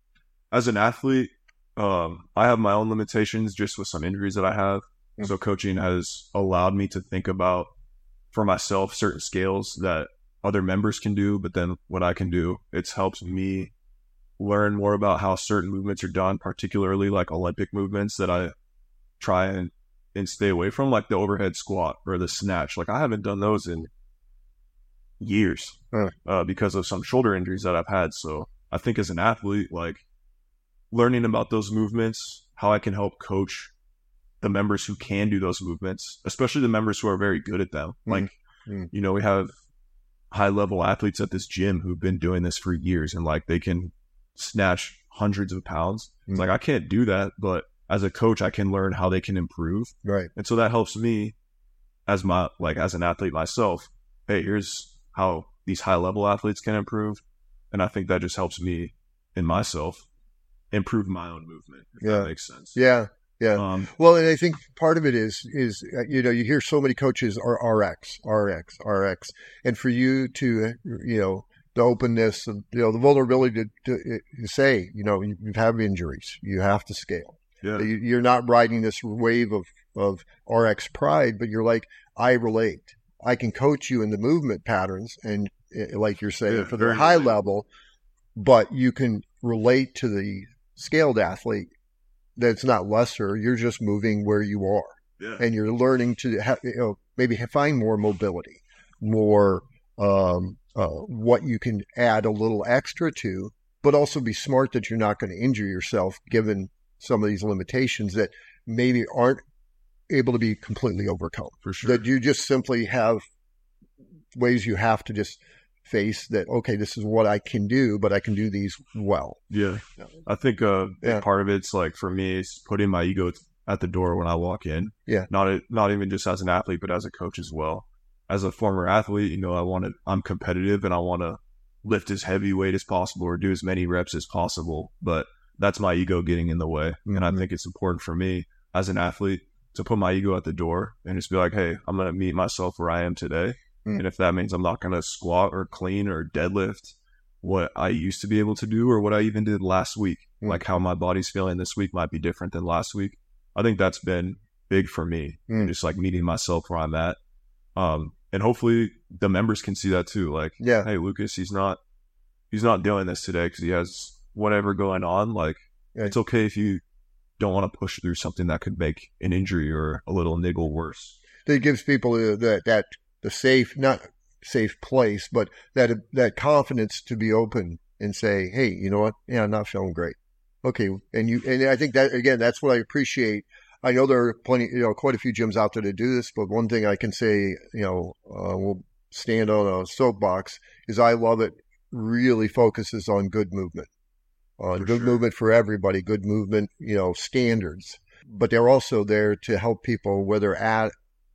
as an athlete, um, I have my own limitations just with some injuries that I have. So coaching has allowed me to think about for myself certain scales that other members can do, but then what I can do, it's helped me learn more about how certain movements are done, particularly like Olympic movements that I try and, and stay away from, like the overhead squat or the snatch. Like I haven't done those in years huh. uh, because of some shoulder injuries that I've had. So I think as an athlete, like learning about those movements, how I can help coach the members who can do those movements, especially the members who are very good at them. Mm-hmm. Like, mm-hmm. you know, we have high level athletes at this gym who've been doing this for years and like they can snatch hundreds of pounds. Mm-hmm. It's like, I can't do that, but as a coach, I can learn how they can improve. Right. And so that helps me as my, like as an athlete myself. Hey, here's how these high level athletes can improve. And I think that just helps me and myself improve my own movement, if yeah. that makes sense. Yeah. Yeah. Um, well, and I think part of it is, is, you know, you hear so many coaches are R X, R X, R X. And for you to, you know, the openness and, you know, the vulnerability to, to, to say, you know, you, you have injuries, you have to scale. Yeah. You, you're not riding this wave of, of R X pride, but you're like, I relate. I can coach you in the movement patterns and like you're saying yeah, for the high relate. level, but you can relate to the scaled athlete that's not lesser. You're just moving where you are yeah. and you're learning to have, you know, maybe find more mobility, more, um, uh, what you can add a little extra to, but also be smart that you're not going to injure yourself given some of these limitations that maybe aren't able to be completely overcome. For sure. That you just simply have ways you have to just face that, okay, this is what I can do, but I can do these well. Yeah. I think uh, yeah. part of it's like for me, it's putting my ego at the door when I walk in. Yeah. Not not even just as an athlete, but as a coach as well. As a former athlete, you know, I want to, I'm competitive and I want to lift as heavy weight as possible or do as many reps as possible. But that's my ego getting in the way. Mm-hmm. And I think it's important for me as an athlete to put my ego at the door and just be like, hey, I'm going to meet myself where I am today. Mm. And if that means I'm not going to squat or clean or deadlift what I used to be able to do or what I even did last week, mm. like how my body's feeling this week might be different than last week. I think that's been big for me, mm. just like meeting myself where I'm at. Um, and hopefully the members can see that too. Like, yeah. hey, Lucas, he's not, he's not doing this today because he has whatever going on. Like, yeah. It's okay if you don't want to push through something that could make an injury or a little niggle worse. It gives people that, that, the safe, not safe place, but that, that confidence to be open and say, hey, you know what? Yeah, I'm not feeling great. Okay. And you, and I think that, again, that's what I appreciate. I know there are plenty, you know, quite a few gyms out there to do this, but one thing I can say, you know, uh, we'll stand on a soapbox is I love it really focuses on good movement, on for good sure. movement for everybody, good movement, you know, standards, but they're also there to help people where they're at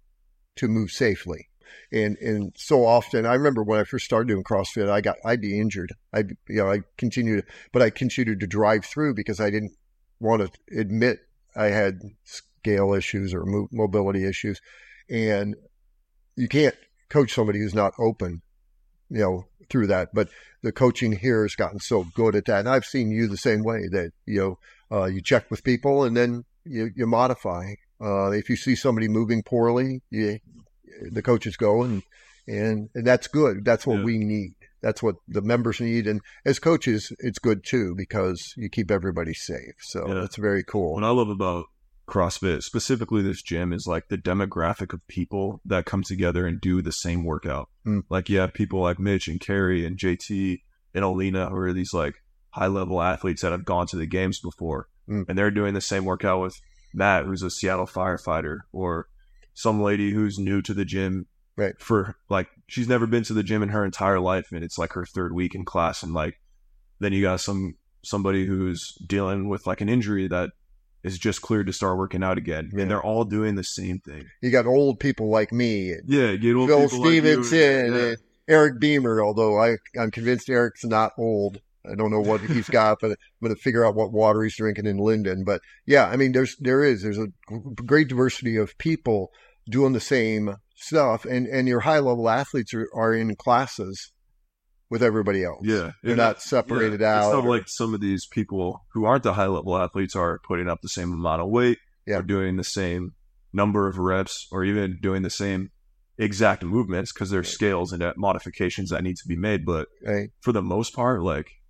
to move safely. And, and so often, I remember when I first started doing CrossFit, I got, I'd be injured. I, you know, I continued, but I continued to drive through because I didn't want to admit I had scale issues or mo- mobility issues. And you can't coach somebody who's not open, you know, through that. But the coaching here has gotten so good at that. And I've seen you the same way that, you know, uh, you check with people and then you, you modify. Uh, if you see somebody moving poorly, you, the coaches go and, and, and that's good. That's what yeah. we need. That's what the members need. And as coaches, it's good too, because you keep everybody safe. So yeah. that's very cool. What I love about CrossFit, specifically this gym, is like the demographic of people that come together and do the same workout. Mm. Like you have people like Mitch and Carrie and J T and Alina, who are these like high level athletes that have gone to the games before. Mm. And they're doing the same workout with Matt, who's a Seattle firefighter, or some lady who's new to the gym right. for like, she's never been to the gym in her entire life. And it's like her third week in class. And like, then you got some, somebody who's dealing with like an injury that is just cleared to start working out again. Yeah. And they're all doing the same thing. You got old people like me. And yeah. You get old Phil people Stevenson like you and, yeah. and Eric Beamer, although I, I'm convinced Eric's not old. I don't know what he's got, but I'm going to figure out what water he's drinking in Linden. But yeah, I mean, there's, there is, there's a great diversity of people doing the same stuff. And, and your high level athletes are, are in classes with everybody else. Yeah. They're not separated yeah. out. It's not or, like some of these people who aren't the high level athletes are putting up the same amount of weight, yeah. or doing the same number of reps, or even doing the same exact movements, because there's scales and modifications that need to be made. But right. for the most part, like,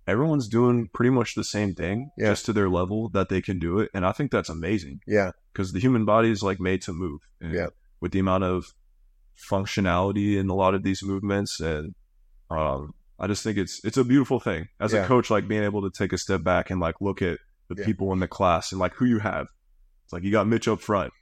everyone's doing pretty much the same thing, Yeah. just to their level that they can do it. And I think that's amazing. Yeah. Because the human body is like made to move. And Yeah. with the amount of functionality in a lot of these movements, and um, I just think it's it's a beautiful thing as Yeah. a coach, like being able to take a step back and like look at the Yeah. people in the class and like who you have. It's like you got Mitch up front,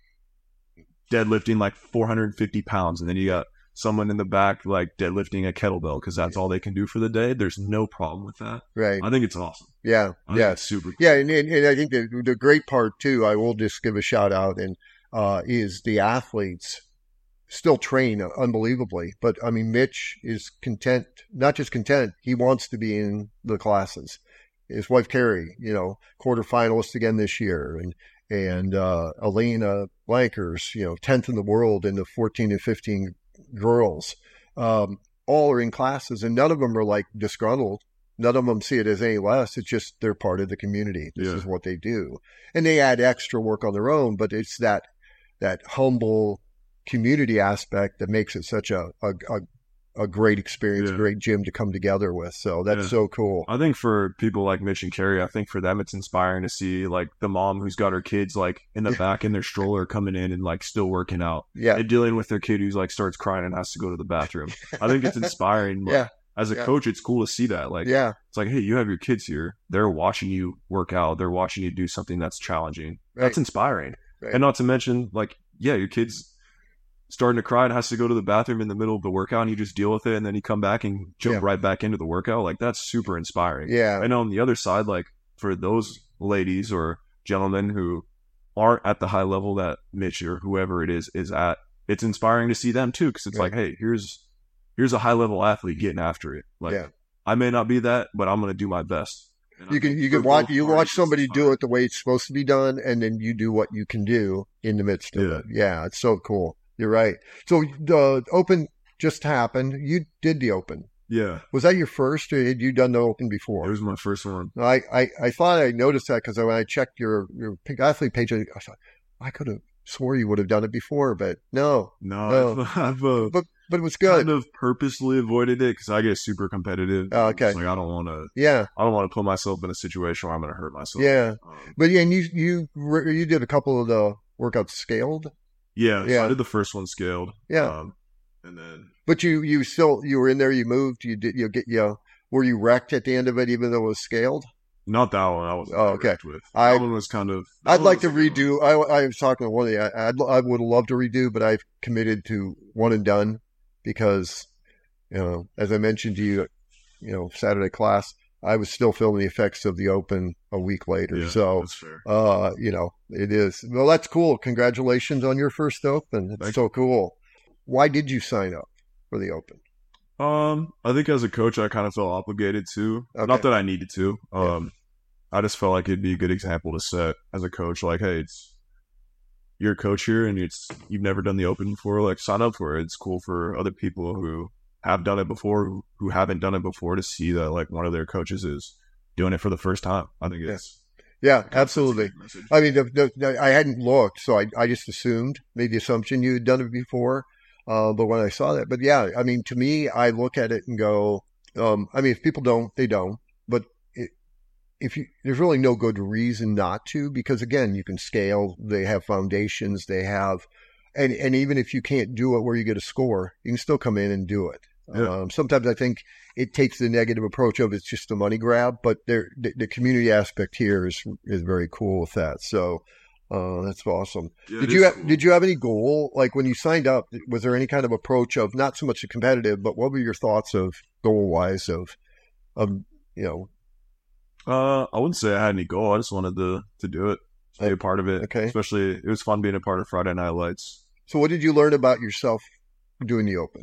deadlifting like four hundred fifty pounds, and then you got someone in the back like deadlifting a kettlebell because that's all they can do for the day. There's no problem with that. Right. I think it's awesome. Yeah. I think Yeah. it's super cool. Yeah. And, and, and I think the, the great part too, I will just give a shout out, and uh, is the athletes still train unbelievably. But I mean, Mitch is content, not just content, he wants to be in the classes. His wife, Carrie, you know, quarterfinalist again this year. And, and uh, Elena Blankers, you know, tenth in the world in the fourteen and fifteen girls, um, all are in classes, and none of them are like disgruntled. None of them see it as any less. It's just they're part of the community. This Yeah. is what they do. And they add extra work on their own, but it's that that humble community aspect that makes it such a a, a, a great experience, Yeah. a great gym to come together with. So that's Yeah. so cool. I think for people like Mitch and Carrie, I think for them it's inspiring to see like the mom who's got her kids like in the Yeah. back in their stroller coming in and like still working out Yeah. and dealing with their kid who's like starts crying and has to go to the bathroom. I think it's inspiring. But Yeah. as a Yeah. coach, it's cool to see that. Like, Yeah. it's like, hey, you have your kids here. They're watching you work out. They're watching you do something that's challenging. Right. That's inspiring. Right. And not to mention, like, yeah, your kid's starting to cry and has to go to the bathroom in the middle of the workout, and you just deal with it, and then you come back and jump Yeah. right back into the workout. Like, that's super inspiring. Yeah. And on the other side, like, for those ladies or gentlemen who aren't at the high level that Mitch or whoever it is is at, it's inspiring to see them too, because it's Right. like, hey, here's here's a high level athlete getting after it. Like, Yeah. I may not be that, but I'm going to do my best. And I You can think you for can watch both you parties, watch it's somebody do inspiring. it the way it's supposed to be done, and then you do what you can do in the midst of Yeah. it. Yeah, it's so cool. You're right. So the Open just happened. You did the Open. Yeah, Was that your first, or had you done the Open before? it was my first one. I, I, I thought I noticed that because when I checked your your Pink Athlete page, I thought I could have swore you would have done it before, but no. No, Oh. I've, I've uh, But but it was good. kind of purposely avoided it because I get super competitive. Oh, okay. It's like I don't want to. Yeah, I don't want to put myself in a situation where I'm going to hurt myself. yeah. Um, But yeah, and you you re- you did a couple of the workouts scaled. yeah. So Yeah. I did the first one scaled. Yeah. Um, and then But you, you still, you were in there, you moved, you did, you get, you, were you wrecked at the end of it, even though it was scaled? not that one. I was Oh, okay. with. I- that one was kind of. that I'd one like was to a good one. redo, I, I was talking to one of the, I, I'd, I would love to redo, but I've committed to one and done because, you know, as I mentioned to you, you know, Saturday class, I was still feeling the effects of the Open a week later. Yeah, so, that's fair. uh, you know, it is. Well, that's cool. Congratulations on your first Open. It's Thank so cool. Why did you sign up for the Open? Um, I think as a coach, I kind of felt obligated to. Okay. Not that I needed to. Yeah. Um, I just felt like it'd be a good example to set as a coach. Like, hey, it's you're a coach here, and it's you've never done the Open before. Like, sign up for it. It's cool for other people who have done it before, who, who haven't done it before, to see that like one of their coaches is doing it for the first time. I think it's Yeah, that's a absolutely. good message. I mean, the, the, the, I hadn't looked, so I, I just assumed, made the assumption you had done it before. Uh, but when I saw that, but yeah, I mean, to me, I look at it and go, um, I mean, if people don't, they don't. But it, if you, there's really no good reason not to, because again, you can scale. They have foundations. They have, and and even if you can't do it where you get a score, you can still come in and do it. Yeah. Um, sometimes I think it takes the negative approach of it's just a money grab, but there, the, the community aspect here is is very cool with that. So. Uh, that's awesome. Yeah, Did it you is have, cool. did you have any goal, like when you signed up? Was there any kind of approach of not so much the competitive, but what were your thoughts of goal wise of, of you know? Uh, I wouldn't say I had any goal. I just wanted to to do it, to be a part of it. Okay. Especially, it was fun being a part of Friday Night Lights. So what did you learn about yourself doing the Open?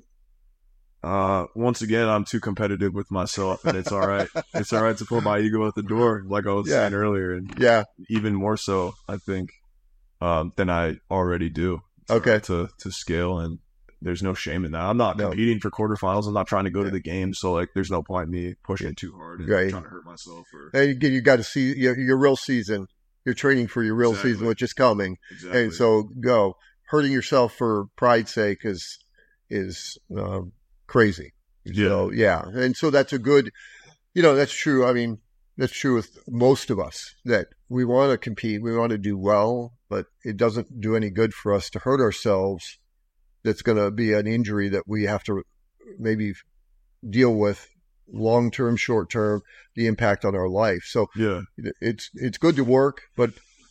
Uh, once again, I'm too competitive with myself, and it's all right. It's all right to put my ego at the door, like I was Yeah. saying earlier, and Yeah. even more so, I think, um, than I already do. It's all Okay. right To to scale, and there's no shame in that. I'm not No. competing for quarterfinals. I'm not trying to go Yeah. to the game, so like, there's no point in me pushing it too hard and Right. trying to hurt myself. Or And you, get- you got to see your, your real season. You're training for your real Exactly. season, which is coming. exactly. And so go. Hurting yourself for pride's sake is, is, um, crazy. Yeah. So, yeah. And so that's a good, You know, that's true. I mean, that's true with most of us, that we want to compete, we want to do well, but it doesn't do any good for us to hurt ourselves. That's going to be an injury that we have to maybe deal with long-term, short-term, the impact on our life. So yeah, it's it's good to work, but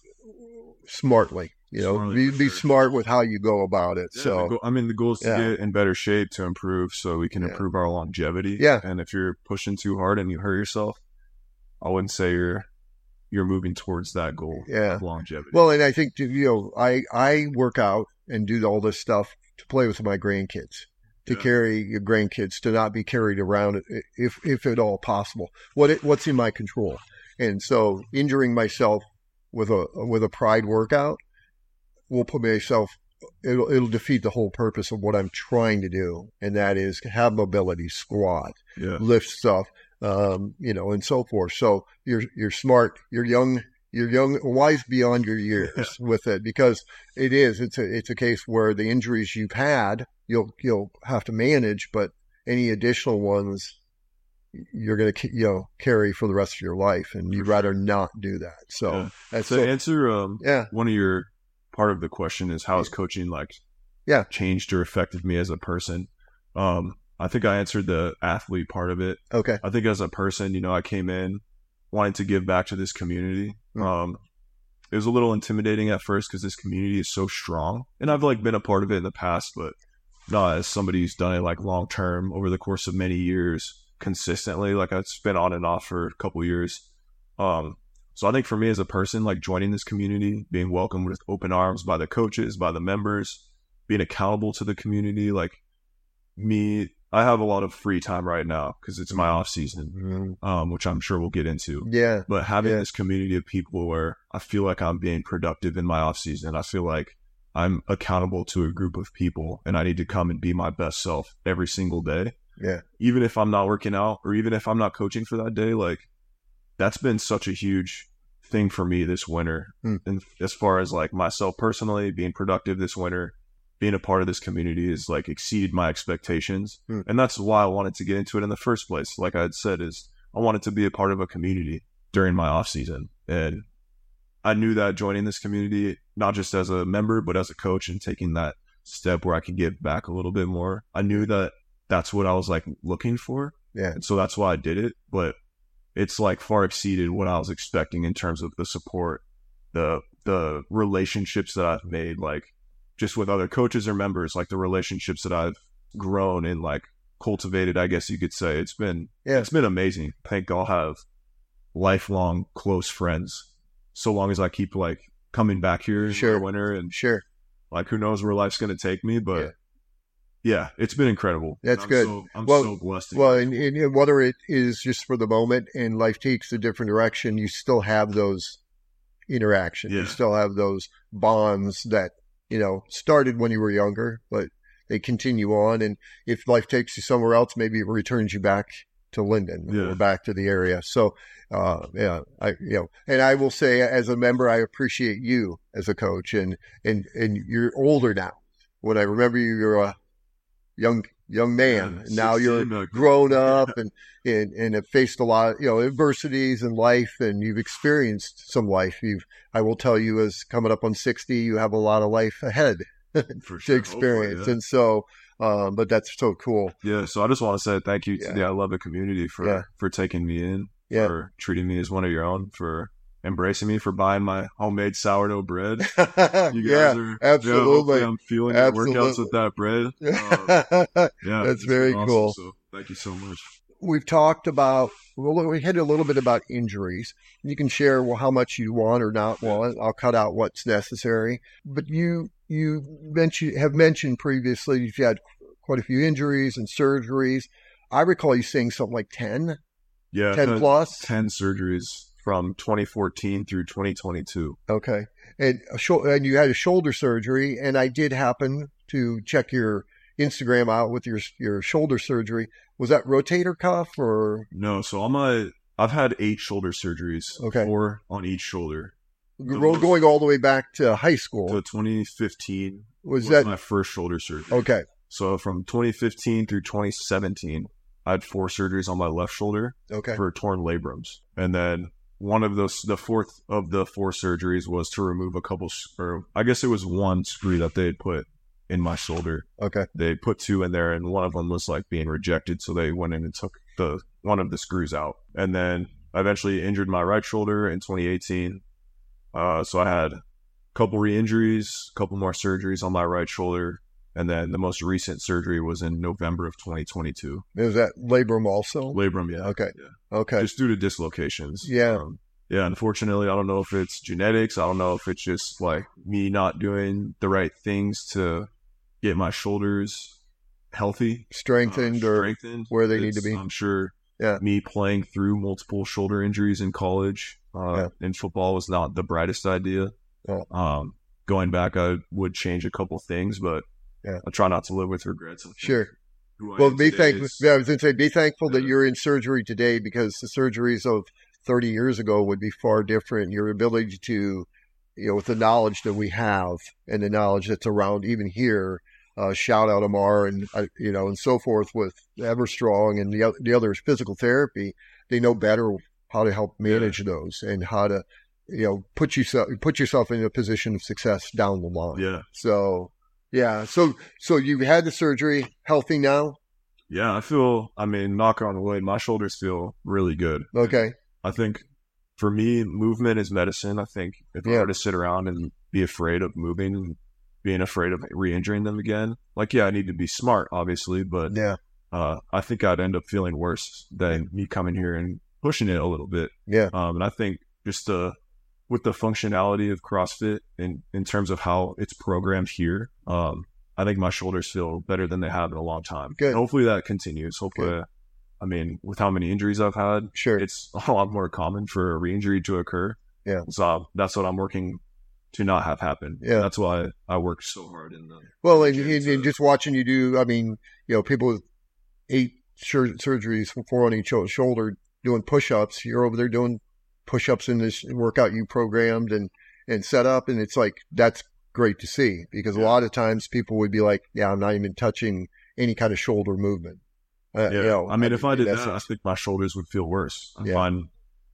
smartly. You know, Smartly, be, be sure. smart with how you go about it. Yeah, so, the goal, I mean, the goal is to yeah. get in better shape, to improve, so we can Yeah. improve our longevity. Yeah. And if you're pushing too hard and you hurt yourself, I wouldn't say you're you're moving towards that goal Yeah. of longevity. Well, and I think, you know, I, I work out and do all this stuff to play with my grandkids, to Yeah. carry your grandkids, to not be carried around if, if at all possible. What it, what's in my control. And so injuring myself with a, with a pride workout will put myself, it'll, it'll defeat the whole purpose of what I'm trying to do. And that is have mobility, squat, yeah. lift stuff, um, you know, and so forth. So you're, you're smart, you're young, you're young, wise beyond your years with it, because it is, it's a, it's a case where the injuries you've had, you'll, you'll have to manage, but any additional ones you're going to, you know, carry for the rest of your life, and you'd rather not do that. So Yeah. that's To so, answer um, yeah, one of your part of the question is how has coaching like Yeah. changed or affected me as a person? Um, I think I answered the athlete part of it. okay. I think as a person, you know, I came in wanting to give back to this community. Mm. Um, it was a little intimidating at first because this community is so strong, and I've like been a part of it in the past, but not as somebody who's done it like long term over the course of many years consistently. Like it's been on and off for a couple of years. Um, so I think for me as a person, like joining this community, being welcomed with open arms by the coaches, by the members, being accountable to the community, like me, I have a lot of free time right now because it's my off season, Mhm. um, which I'm sure we'll get into. Yeah. But having Yeah. this community of people where I feel like I'm being productive in my off season, I feel like I'm accountable to a group of people, and I need to come and be my best self every single day. Yeah. Even if I'm not working out or even if I'm not coaching for that day, like that's been such a huge thing for me this winter. Hmm. And as far as like myself personally being productive this winter, being a part of this community is like exceeded my expectations. Hmm. And that's why I wanted to get into it in the first place. Like I had said, is I wanted to be a part of a community during my off season. And I knew that joining this community, not just as a member, but as a coach and taking that step where I could give back a little bit more, I knew that that's what I was like looking for. Yeah. And so that's why I did it. But it's like far exceeded what I was expecting in terms of the support, the, the relationships that I've made, like just with other coaches or members, like the relationships that I've grown and like cultivated, I guess you could say. It's been, Yeah. it's been amazing. I think I'll have lifelong close friends so long as I keep like coming back here in Sure. the winter, and Sure. like who knows where life's going to take me, but yeah. yeah, it's been incredible. That's I'm good. So, I'm Well- so blessed. to- Well, and, and whether it is just for the moment and life takes a different direction, you still have those interactions. You Yeah. still have those bonds that, you know, started when you were younger, but they continue on. And if life takes you somewhere else, maybe it returns you back to Linden Yeah. or back to the area. So, uh, yeah, I, you know, and I will say as a member, I appreciate you as a coach, and, and, and you're older now. When I remember you, you're a young, young man. Yeah, and now you're sixteen, uh, grown up and, and, and have faced a lot of, you know, adversities in life, and you've experienced some life. You've, I will tell you, as coming up on sixty, you have a lot of life ahead for to sure. experience. Hopefully, And so, um, but that's so cool. yeah. yeah. So I just want to say thank you to Yeah. the I Love It community for, Yeah. for taking me in, Yeah. for treating me as one of your own, for embracing me, for buying my homemade sourdough bread. You guys yeah, are, absolutely. Yeah, I'm feeling your workouts with that bread. Um, yeah, That's it's very been awesome. cool. So thank you so much. We've talked about, well, we hit a little bit about injuries. You can share well, how much you want or not want. I'll cut out what's necessary. But you you mentioned have mentioned previously you've had quite a few injuries and surgeries. I recall you saying something like ten, Yeah, ten I've had plus. ten surgeries from twenty fourteen through twenty twenty-two. Okay, and a sho- and you had a shoulder surgery, and I did happen to check your Instagram out with your your shoulder surgery. Was that rotator cuff or No, so on my, I've had eight shoulder surgeries. Okay. Four on each shoulder. ro- going all the way back to high school? So twenty fifteen Was was that my first shoulder surgery. okay? So from twenty fifteen through twenty seventeen, I had four surgeries on my left shoulder Okay. for torn labrums. And then one of those, the fourth of the four surgeries was to remove a couple, or I guess it was one screw that they had put in my shoulder. Okay. They put two in there, and one of them was like being rejected. So they went in and took the one of the screws out. And then I eventually injured my right shoulder in twenty eighteen. Uh, so I had a couple re-injuries, a couple more surgeries on my right shoulder. And then the most recent surgery was in November of twenty twenty-two. Is that labrum also? Labrum, yeah. Okay. Yeah. Okay. Just due to dislocations. Yeah. Um, yeah, unfortunately, I don't know if it's genetics. I don't know if it's just like me not doing the right things to get my shoulders healthy. Strengthened uh, or strengthened where they It's, need to be. I'm sure Yeah. me playing through multiple shoulder injuries in college uh, Yeah. in football was not the brightest idea. Yeah. Um, going back, I would change a couple things, but Yeah. I try not to live with regrets. I think Sure. who I Well, am be today thankful. is- Yeah, I was going to say, be thankful that Yeah. you're in surgery today, because the surgeries of thirty years ago would be far different. Your ability to, you know, with the knowledge that we have and the knowledge that's around even here, uh, shout out Amar and, uh, you know, and so forth with Everstrong and the, oth- the others, physical therapy, they know better how to help manage those and how to, you know, put yourself, put yourself in a position of success down the line. Yeah. So, yeah. So, so you had the surgery, healthy now? Yeah, I feel, I mean, knock on wood, my shoulders feel really good. Okay. I think for me, movement is medicine. I think if I Yeah. were to sit around and be afraid of moving, being afraid of re-injuring them again, like, yeah, I need to be smart, obviously, but Yeah. uh, I think I'd end up feeling worse than me coming here and pushing it a little bit. Yeah. Um, and I think just uh, with the functionality of CrossFit in, in terms of how it's programmed here, um, I think my shoulders feel better than they have in a long time. Good. And hopefully that continues. Hopefully, Good. I mean, with how many injuries I've had, Sure. it's a lot more common for a re-injury to occur. Yeah. So that's what I'm working to not have happen. Yeah. That's why I work so hard in the Well, and, gym and, to- and just watching you do, I mean, you know, people with eight sur- surgeries, four on each sho- shoulder, doing push-ups. You're over there doing push-ups in this workout you programmed and, and set up. And it's like, that's great to see, because a Yeah. lot of times people would be like, yeah, I'm not even touching any kind of shoulder movement. Uh, yeah. you know, I mean, if I did that's that, I it. think my shoulders would feel worse. I Yeah. find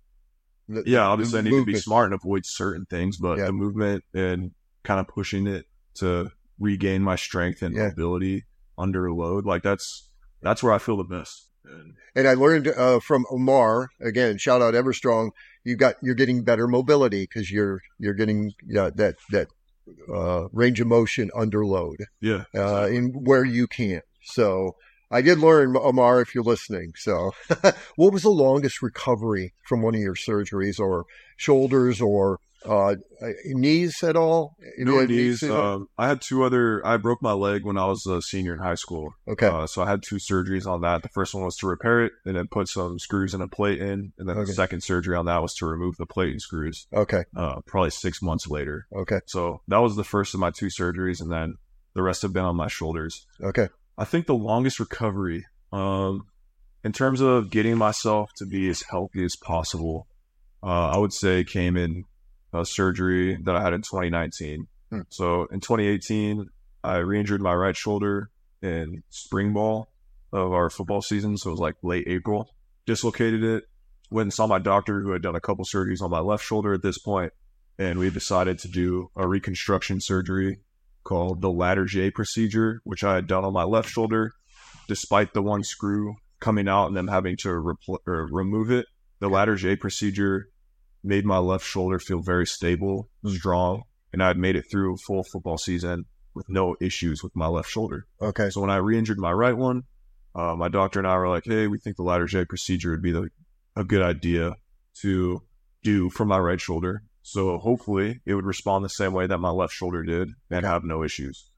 The- Yeah, the obviously I need to be movement. smart and avoid certain things, but Yeah. the movement and kind of pushing it to regain my strength and Yeah. mobility under load, like that's that's where I feel the best. And And I learned uh, from Omar, again, shout out Everstrong. You got you're getting better mobility because you're you're getting yeah, that that uh, range of motion under load yeah, uh, in where you can. So I did learn, Omar, if you're listening. So, what was the longest recovery from one of your surgeries, or shoulders, or uh, knees at all? no Yeah, knees. at all? Um, I had two other. I broke my leg when I was a senior in high school. Okay. Uh, so I had two surgeries on that. The first one was to repair it and then put some screws and a plate in, and then Okay. the second surgery on that was to remove the plate and screws. Okay. Uh, probably six months later. Okay. So that was the first of my two surgeries, and then the rest have been on my shoulders. Okay. I think the longest recovery, um, in terms of getting myself to be as healthy as possible, uh, I would say came in a surgery that I had in twenty nineteen. Hmm. So in twenty eighteen, I re-injured my right shoulder in spring ball of our football season. So it was like late April. Dislocated it. Went and saw my doctor, who had done a couple surgeries on my left shoulder at this point, and we decided to do a reconstruction surgery called the ladder J procedure, which I had done on my left shoulder. Despite the one screw coming out and them having to repl- or remove it, the ladder J procedure made my left shoulder feel very stable, strong, and I had made it through a full football season with no issues with my left shoulder. Okay. So when I re-injured my right one, uh, my doctor and I were like, hey, we think the ladder J procedure would be the, a good idea to do for my right shoulder. So hopefully it would respond the same way that my left shoulder did and have no issues.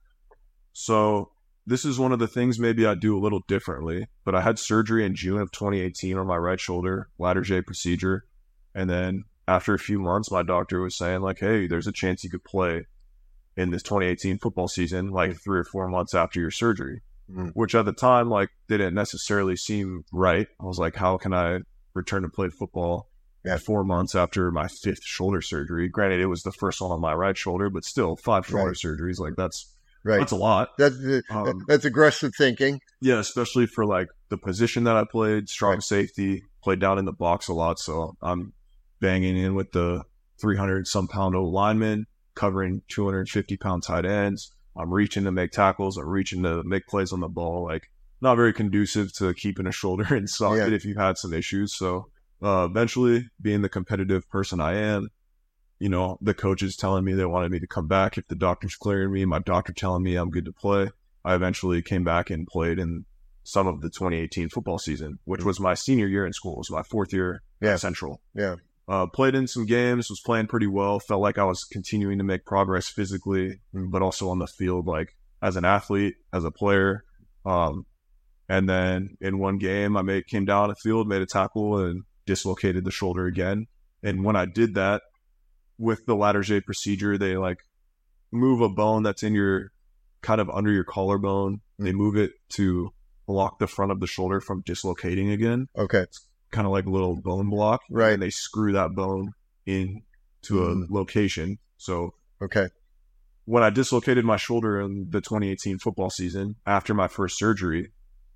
So this is one of the things maybe I do a little differently, but I had surgery in June of twenty eighteen on my right shoulder, ladder J procedure. And then after a few months, my doctor was saying like, hey, there's a chance you could play in this twenty eighteen football season, like three or four months after your surgery, Mm. which at the time, like, didn't necessarily seem right. I was like, how can I return to play football Yeah. four months after my fifth shoulder surgery? Granted, it was the first one on my right shoulder, but still five shoulder Right. surgeries. Like that's, Right. that's a lot. That's, Um, that's aggressive thinking. Yeah. Especially for like the position that I played, strong Right. safety, played down in the box a lot. So I'm banging in with the three hundred some pound O lineman, covering two hundred fifty pound tight ends. I'm reaching to make tackles. I'm reaching to make plays on the ball. Like, not very conducive to keeping a shoulder in socket Yeah. if you've had some issues. So uh, eventually, being the competitive person I am, you know, the coaches telling me they wanted me to come back. If the doctor's clearing me, my doctor telling me I'm good to play, I eventually came back and played in some of the twenty eighteen football season, which was my senior year in school. It was my fourth year Yeah. at Central. Yeah. Uh, played in some games, was playing pretty well, felt like I was continuing to make progress physically, but also on the field, like as an athlete, as a player. Um, and then in one game, I made, came down the field, made a tackle, and dislocated the shoulder again. And when I did that, with the Latarjet procedure, they like move a bone that's in your kind of under your collarbone. They move it to block the front of the shoulder from dislocating again. Okay. Kind of like a little bone block. Right. And they screw that bone in to a Mhm. location. So Okay. when I dislocated my shoulder in the twenty eighteen football season, after my first surgery,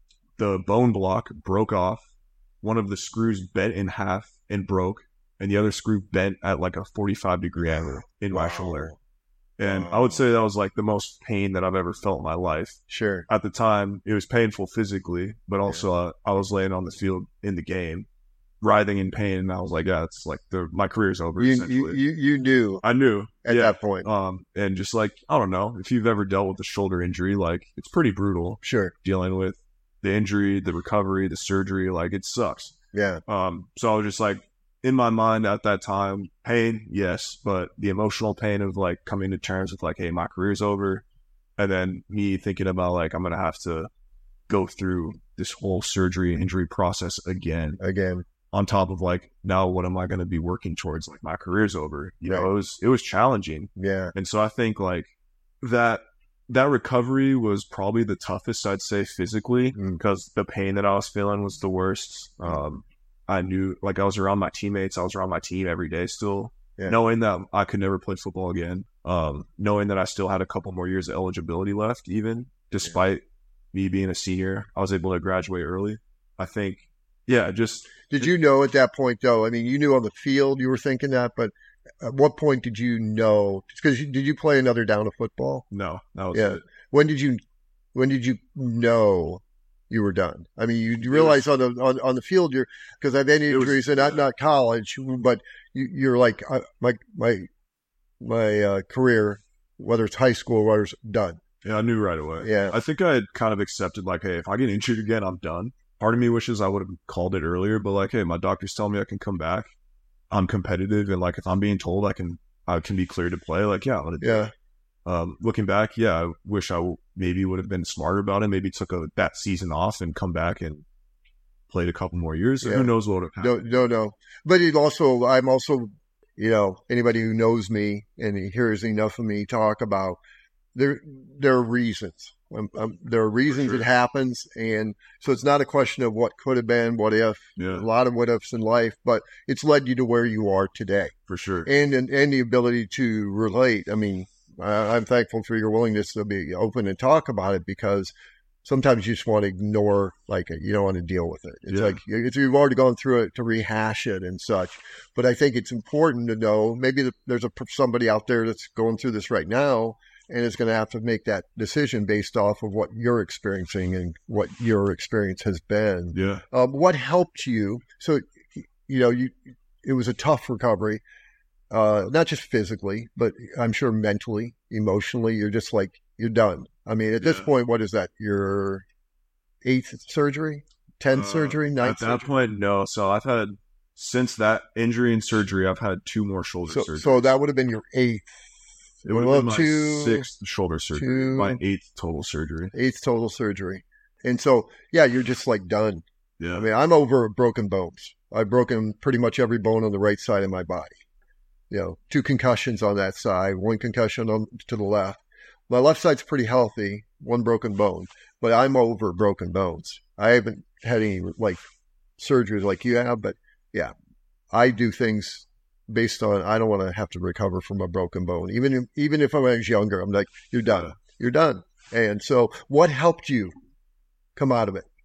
the bone block broke off. One of the screws bent in half and broke, and the other screw bent at like a forty-five degree angle in my Wow. shoulder. And Wow. I would say that was like the most pain that I've ever felt in my life. Sure. At the time, it was painful physically, but also uh, I was laying on the field in the game, writhing in pain, and I was like, yeah, it's like the my career's over. You, essentially. you, you, you knew I knew at yeah. that point. Um, and just like, I don't know, if you've ever dealt with a shoulder injury, like it's pretty brutal Sure. dealing with the injury, the recovery, the surgery. Like it sucks. Yeah. Um, so I was just like, in my mind at that time, pain, yes, but the emotional pain of like coming to terms with like, hey, my career's over. And then me thinking about like, I'm going to have to go through this whole surgery injury process again. Again. On top of like, now what am I going to be working towards? Like my career's over. You Right. know, it was, it was challenging. Yeah. And so I think like that, that recovery was probably the toughest, I'd say, physically, Mm. because the pain that I was feeling was the worst. Um, I knew, like, I was around my teammates. I was around my team every day still, Yeah. knowing that I could never play football again, um, knowing that I still had a couple more years of eligibility left, even despite me being a senior. I was able to graduate early. I think, yeah, just Did you know at that point, though? I mean, you knew on the field you were thinking that, but at what point did you know? Because did you play another down of football? no, that was Yeah. it. When did you? When did you know you were done? I mean, you, you realize on the on, on the field you're because I've had It was- injuries and not not college, but you, you're like uh, my my my uh, career, whether it's high school or whether it's done. Yeah, I knew right away. Yeah. I think I had kind of accepted, like, hey, if I get injured again, I'm done. Part of me wishes I would have called it earlier, but like, hey, my doctor's telling me I can come back. I'm competitive, and like, if I'm being told I can, I can be cleared to play. Like, yeah, I want to do Yeah. it. Um, looking back, yeah, I wish I w- maybe would have been smarter about it. Maybe took a, that season off and come back and played a couple more years. Yeah. Who knows what would have No, happened? no, no. But it also, I'm also, you know, anybody who knows me and hears enough of me talk about there, there are reasons. Um, um, there are reasons sure. it happens, and so it's not a question of what could have been, what if. Yeah, A lot of what ifs in life, but it's led you to where you are today, for sure. and and, and the ability to relate. I mean, I, I'm thankful for your willingness to be open and talk about it, because sometimes you just want to ignore, like, you don't want to deal with it. It's Yeah. like it's, you've already gone through it to rehash it and such. But I think it's important to know, maybe the, there's a somebody out there that's going through this right now and is going to have to make that decision based off of what you're experiencing and what your experience has been. Yeah. Um, what helped you? So, you know, you it was a tough recovery, uh, not just physically, but I'm sure mentally, emotionally. You're just like, you're done. I mean, at this Yeah. point, what is that? Your eighth surgery, tenth Uh, surgery, ninth At that surgery? point, no. So I've had, since that injury and surgery, I've had two more shoulder So, surgeries. so that would have been your eighth, it would well, have been my two- sixth shoulder surgery, two- my eighth total surgery. eighth total surgery. And so, yeah, you're just like done. Yeah. I mean, I'm over broken bones. I've broken pretty much every bone on the right side of my body. You know, two concussions on that side, one concussion on to the left. My left side's pretty healthy, one broken bone, but I'm over broken bones. I haven't had any like surgeries like you have, but yeah, I do things based on, I don't want to have to recover from a broken bone. Even if, even if I was younger, I'm like, you're done. Yeah. You're done. And so what helped you come out of it?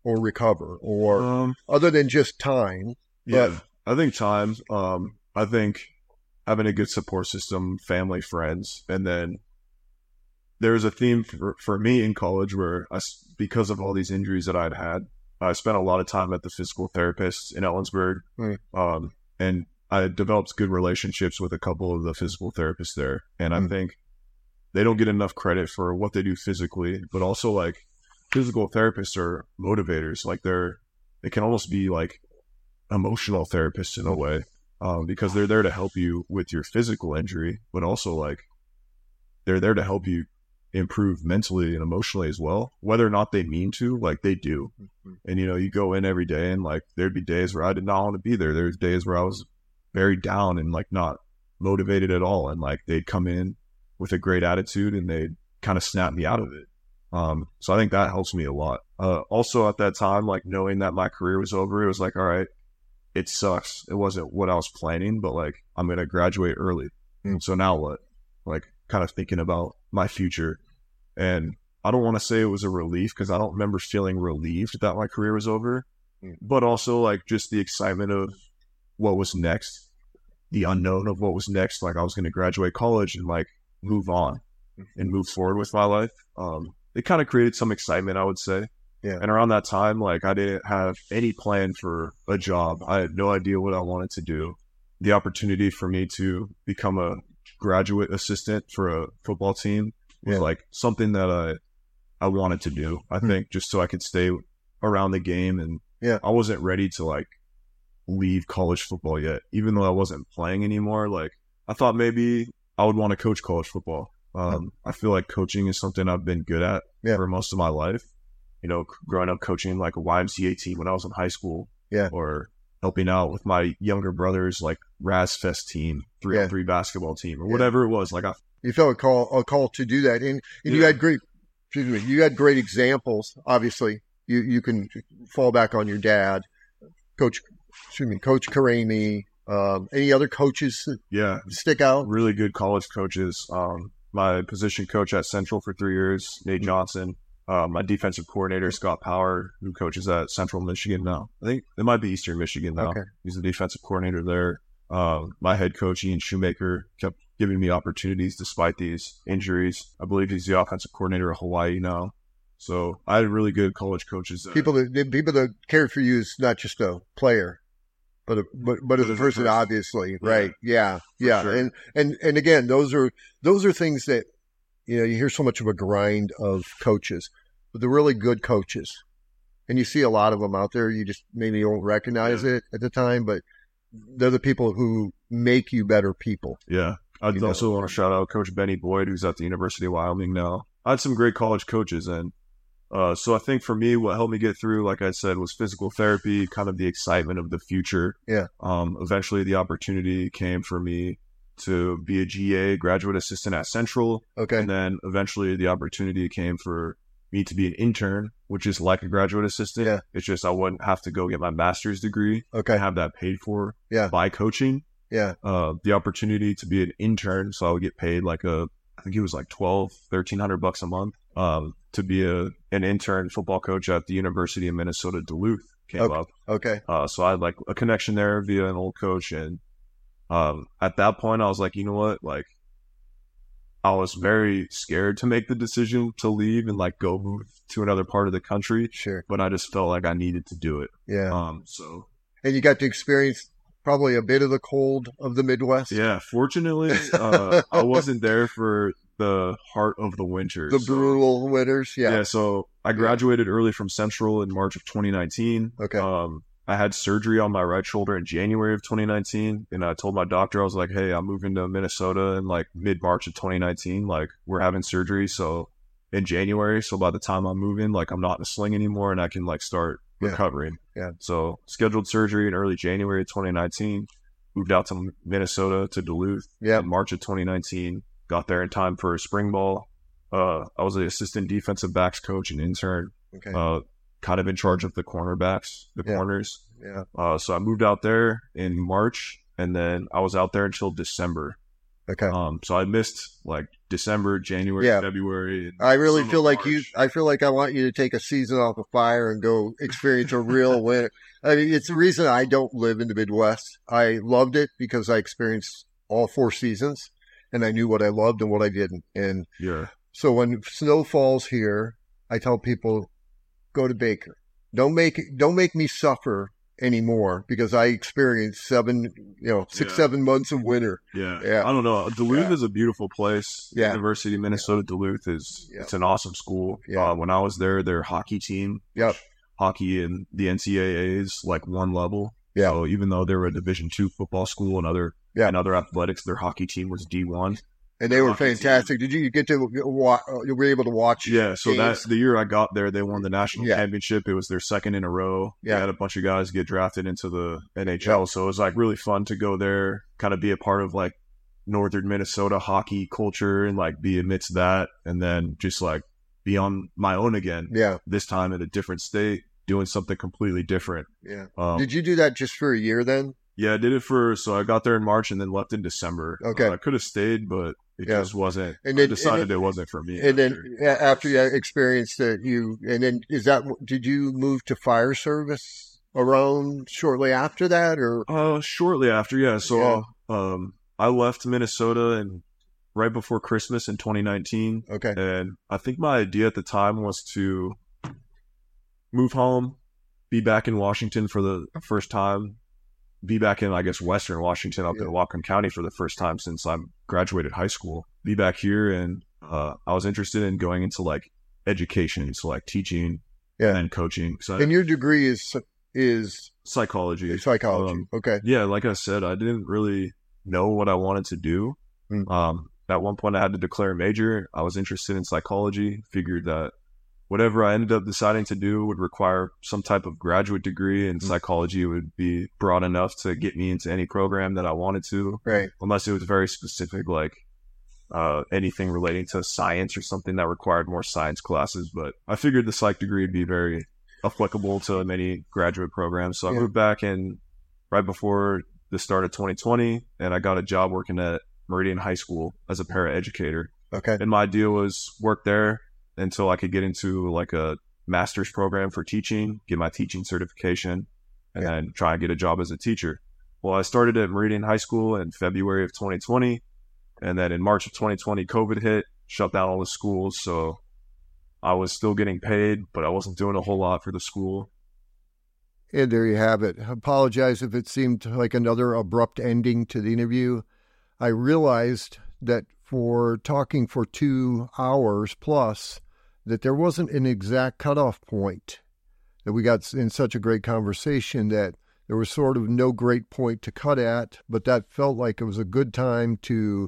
or recover, or Um, other than just time? yeah, I think time. Um, I think having a good support system, family, friends, and then there's a theme for, for me in college where I, s- because of all these injuries that I'd had, I spent a lot of time at the physical therapist in Ellensburg, Mm. um, and I developed good relationships with a couple of the physical therapists there. And I Mm. think they don't get enough credit for what they do physically, but also like physical therapists are motivators. Like they're, they can almost be like emotional therapists in a way, um, because they're there to help you with your physical injury, but also like they're there to help you improve mentally and emotionally as well, whether or not they mean to, like they do. Mm-hmm. And, you know, you go in every day and like, there'd be days where I did not want to be there. There's days where I was very down and like not motivated at all. And like, they'd come in with a great attitude and they'd kind of snap me out of it. Um, so I think that helps me a lot. Uh, also at that time, like knowing that my career was over, it was like, all right, it sucks. It wasn't what I was planning, but like, I'm going to graduate early. Mm. So now what? Like kind of thinking about my future. And I don't want to say it was a relief because I don't remember feeling relieved that my career was over, Mm. but also like just the excitement of what was next, the unknown of what was next. Like I was going to graduate college and like move on and move forward with my life. Um, it kind of created some excitement, I would say. Yeah. And around that time, like I didn't have any plan for a job. I had no idea what I wanted to do. The opportunity for me to become a graduate assistant for a football team was Yeah. like something that I I wanted to do. I Hmm. think just so I could stay around the game, and Yeah. I wasn't ready to like leave college football yet, even though I wasn't playing anymore. Like I thought maybe I would want to coach college football. Um, I feel like coaching is something I've been good at Yeah. for most of my life. You know, growing up coaching like a Y M C A team when I was in high school, Yeah. or helping out with my younger brother's like Razfest team, three on Yeah. three basketball team, or Yeah. whatever it was. Like I, You felt a call, a call to do that, and, and you Yeah. had great, excuse me, you had great examples. Obviously, you you can fall back on your dad, Coach, excuse me, Coach Karami. Um, any other coaches that yeah, stick out? really good college coaches. Um, my position coach at Central for three years, Nate Johnson. Uh, my defensive coordinator, Scott Power, who coaches at Central Michigan now. I think it might be Eastern Michigan now. Okay. He's the defensive coordinator there. Um, my head coach, Ian Shoemaker, kept giving me opportunities despite these injuries. I believe he's the offensive coordinator of Hawaii now. So I had really good college coaches there. People that the people that cared for you is not just a player, but a, but but as a as a person, person. obviously, Yeah. right? Yeah, yeah, sure. and and and again, those are those are things that you know you hear so much of a grind of coaches, but they're really good coaches, and you see a lot of them out there. You just maybe don't recognize Yeah. it at the time, but they're the people who make you better people. Yeah. I'd You know. also want to shout out Coach Benny Boyd, who's at the University of Wyoming now. I had some great college coaches, and uh, so I think for me, what helped me get through, like I said, was physical therapy, kind of the excitement of the future. Yeah. Um, eventually, the opportunity came for me to be a G A, graduate assistant at Central, Okay, and then eventually the opportunity came for me to be an intern, which is like a graduate assistant. Yeah. It's just I wouldn't have to go get my master's degree okay, and have that paid for Yeah. by coaching. yeah, Uh, the opportunity to be an intern, so I would get paid like a, I think it was like twelve, thirteen hundred bucks a month, um, to be a an intern football coach at the University of Minnesota Duluth came Okay. up. okay, Uh, so I had like a connection there via an old coach, and um, at that point I was like, you know what, like I was very scared to make the decision to leave and like go move to another part of the country, sure, but I just felt like I needed to do it. yeah. Um, so And you got to experience probably a bit of the cold of the Midwest. yeah, fortunately, uh, I wasn't there for the heart of the winter. The so- brutal winters. Yeah. Yeah. So I graduated early from Central in March of twenty nineteen. Okay. Um, I had surgery on my right shoulder in January of twenty nineteen, and I told my doctor, I was like, "Hey, I'm moving to Minnesota in like mid March of twenty nineteen. Like, we're having surgery, so in January. So by the time I'm moving, like, I'm not in a sling anymore, and I can like start Yeah. recovering." Yeah. So scheduled surgery in early January of twenty nineteen. Moved out to Minnesota to Duluth Yeah. in March of twenty nineteen. Got there in time for spring ball. Uh, I was the assistant defensive backs coach and intern. Okay. Uh, kind of in charge of the cornerbacks, the Yeah. corners. yeah. Uh, so I moved out there in March, and then I was out there until December. Okay. Um, so I missed like December, January, Yeah. February. And I really some feel of like you, March. I feel like I want you to take a season off of fire and go experience a real winter. I mean, it's the reason I don't live in the Midwest. I loved it because I experienced all four seasons and I knew what I loved and what I didn't. And Yeah. so when snow falls here, I tell people, go to Baker. Don't make don't make me suffer anymore because I experienced seven, you know, six, Yeah. seven months of winter. Yeah. Yeah. I don't know. Duluth Yeah. is a beautiful place. Yeah. University of Minnesota Duluth is Yeah. it's an awesome school. Yeah. Uh, when I was there, their hockey team, Yep. hockey in the N C double A is like one level. Yeah. So even though they were a Division two football school and other Yeah. and other athletics, their hockey team was D one. And they were Hockey team. fantastic. Did you get to watch? You were able to watch? Yeah, so games? that's the year I got there. They won the national Yeah. championship. It was their second in a row. Yeah. They had a bunch of guys get drafted into the N H L. Yeah. So it was like really fun to go there, kind of be a part of like northern Minnesota hockey culture and like be amidst that, and then just like be on my own again. Yeah. This time in a different state, doing something completely different. Yeah. Um, Did you do that just for a year then? yeah, I did it for so I got there in March and then left in December. Okay. Uh, I could have stayed, but it Yeah. just wasn't. And I then- decided and it wasn't for me. And then after. a- after you experienced that, you and then is that did you move to fire service around shortly after that, or Uh, shortly after, yeah. So, um, I left Minnesota and right before Christmas in twenty nineteen, okay, and I think my idea at the time was to move home, be back in Washington for the first time, be back in, I guess, Western Washington up Yeah. in Whatcom County for the first time since I graduated high school. Be back here, and uh, I was interested in going into like education, so like teaching Yeah. and coaching. So and your degree is is psychology. psychology. Um, Okay, yeah, like I said, I didn't really know what I wanted to do. Mm. Um, at one point, I had to declare a major. I was interested in psychology, figured that whatever I ended up deciding to do would require some type of graduate degree, and Mm. psychology would be broad enough to get me into any program that I wanted to, right. unless it was very specific, like uh, anything relating to science or something that required more science classes. But I figured the psych degree would be very applicable to many graduate programs. So I Yeah. moved back in right before the start of twenty twenty, and I got a job working at Meridian High School as a paraeducator. Okay, And my idea was work there until I could get into like a master's program for teaching, get my teaching certification, and Yeah. then try and get a job as a teacher. Well, I started at Meridian High School in February of twenty twenty, and then in March of twenty twenty, COVID hit, shut down all the schools. So I was still getting paid, but I wasn't doing a whole lot for the school. and there you have it. Apologize if it seemed like another abrupt ending to the interview. I realized that for talking for two hours plus, that there wasn't an exact cutoff point, that we got in such a great conversation that there was sort of no great point to cut at, but that felt like it was a good time to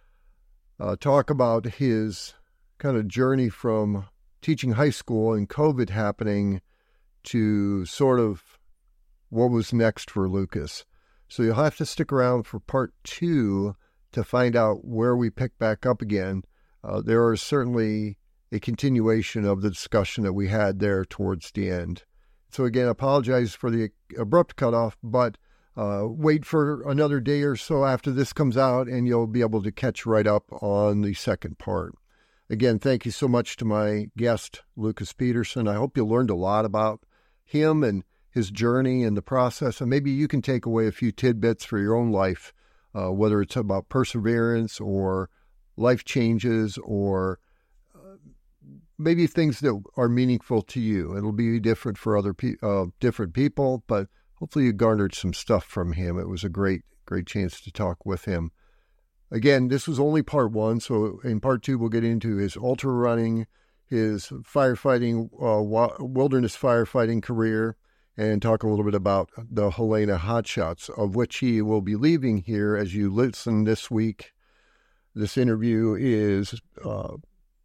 uh, talk about his kind of journey from teaching high school and COVID happening to sort of what was next for Lucas. So you'll have to stick around for part two to find out where we pick back up again. Uh, there is certainly a continuation of the discussion that we had there towards the end. So again, apologize for the abrupt cutoff, but uh, wait for another day or so after this comes out and you'll be able to catch right up on the second part. Again, thank you so much to my guest, Lucas Peterson. I hope you learned a lot about him and his journey and the process, and maybe you can take away a few tidbits for your own life, uh, whether it's about perseverance or life changes or uh, maybe things that are meaningful to you. It'll be different for other pe- uh, different people, but hopefully you garnered some stuff from him. It was a great, great chance to talk with him. Again, this was only part one, so in part two we'll get into his ultra running, his firefighting, uh, wilderness firefighting career, and talk a little bit about the Helena Hotshots, of which he will be leaving here as you listen this week. This interview is uh,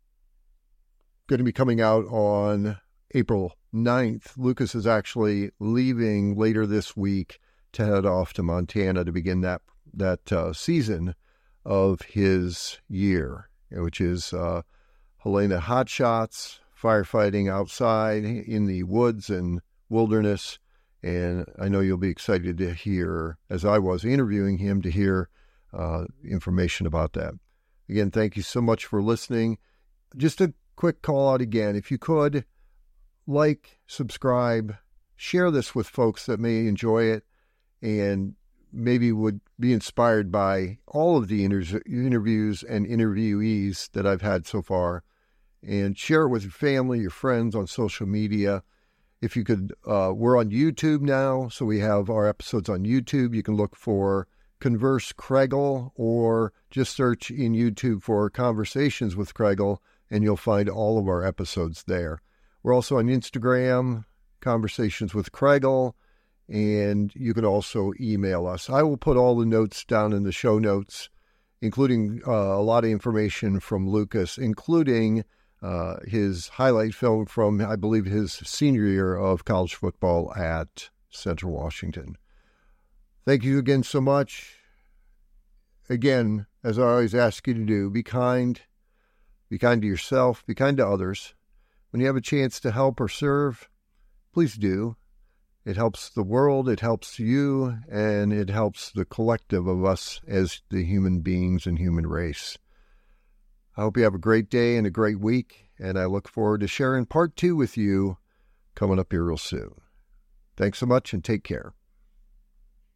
going to be coming out on April ninth. Lucas is actually leaving later this week to head off to Montana to begin that, that uh, season of his year, which is uh, Helena Hotshots, firefighting outside in the woods and wilderness. And I know you'll be excited to hear, as I was interviewing him, to hear uh, information about that. Again, thank you so much for listening. Just a quick call out again. If you could, like, subscribe, share this with folks that may enjoy it and maybe would be inspired by all of the inter- interviews and interviewees that I've had so far. And share it with your family, your friends on social media. If you could, uh, we're on YouTube now, so we have our episodes on YouTube. You can look for Converse Kregel or just search in YouTube for Conversations with Kregel, and you'll find all of our episodes there. We're also on Instagram, Conversations with Kregel, and you can also email us. I will put all the notes down in the show notes, including uh, a lot of information from Lucas, including uh, his highlight film from, I believe, his senior year of college football at Central Washington. Thank you again so much. Again, as I always ask you to do, be kind. Be kind to yourself. Be kind to others. When you have a chance to help or serve, please do. It helps the world, it helps you, and it helps the collective of us as the human beings and human race. I hope you have a great day and a great week, and I look forward to sharing part two with you coming up here real soon. Thanks so much, and take care.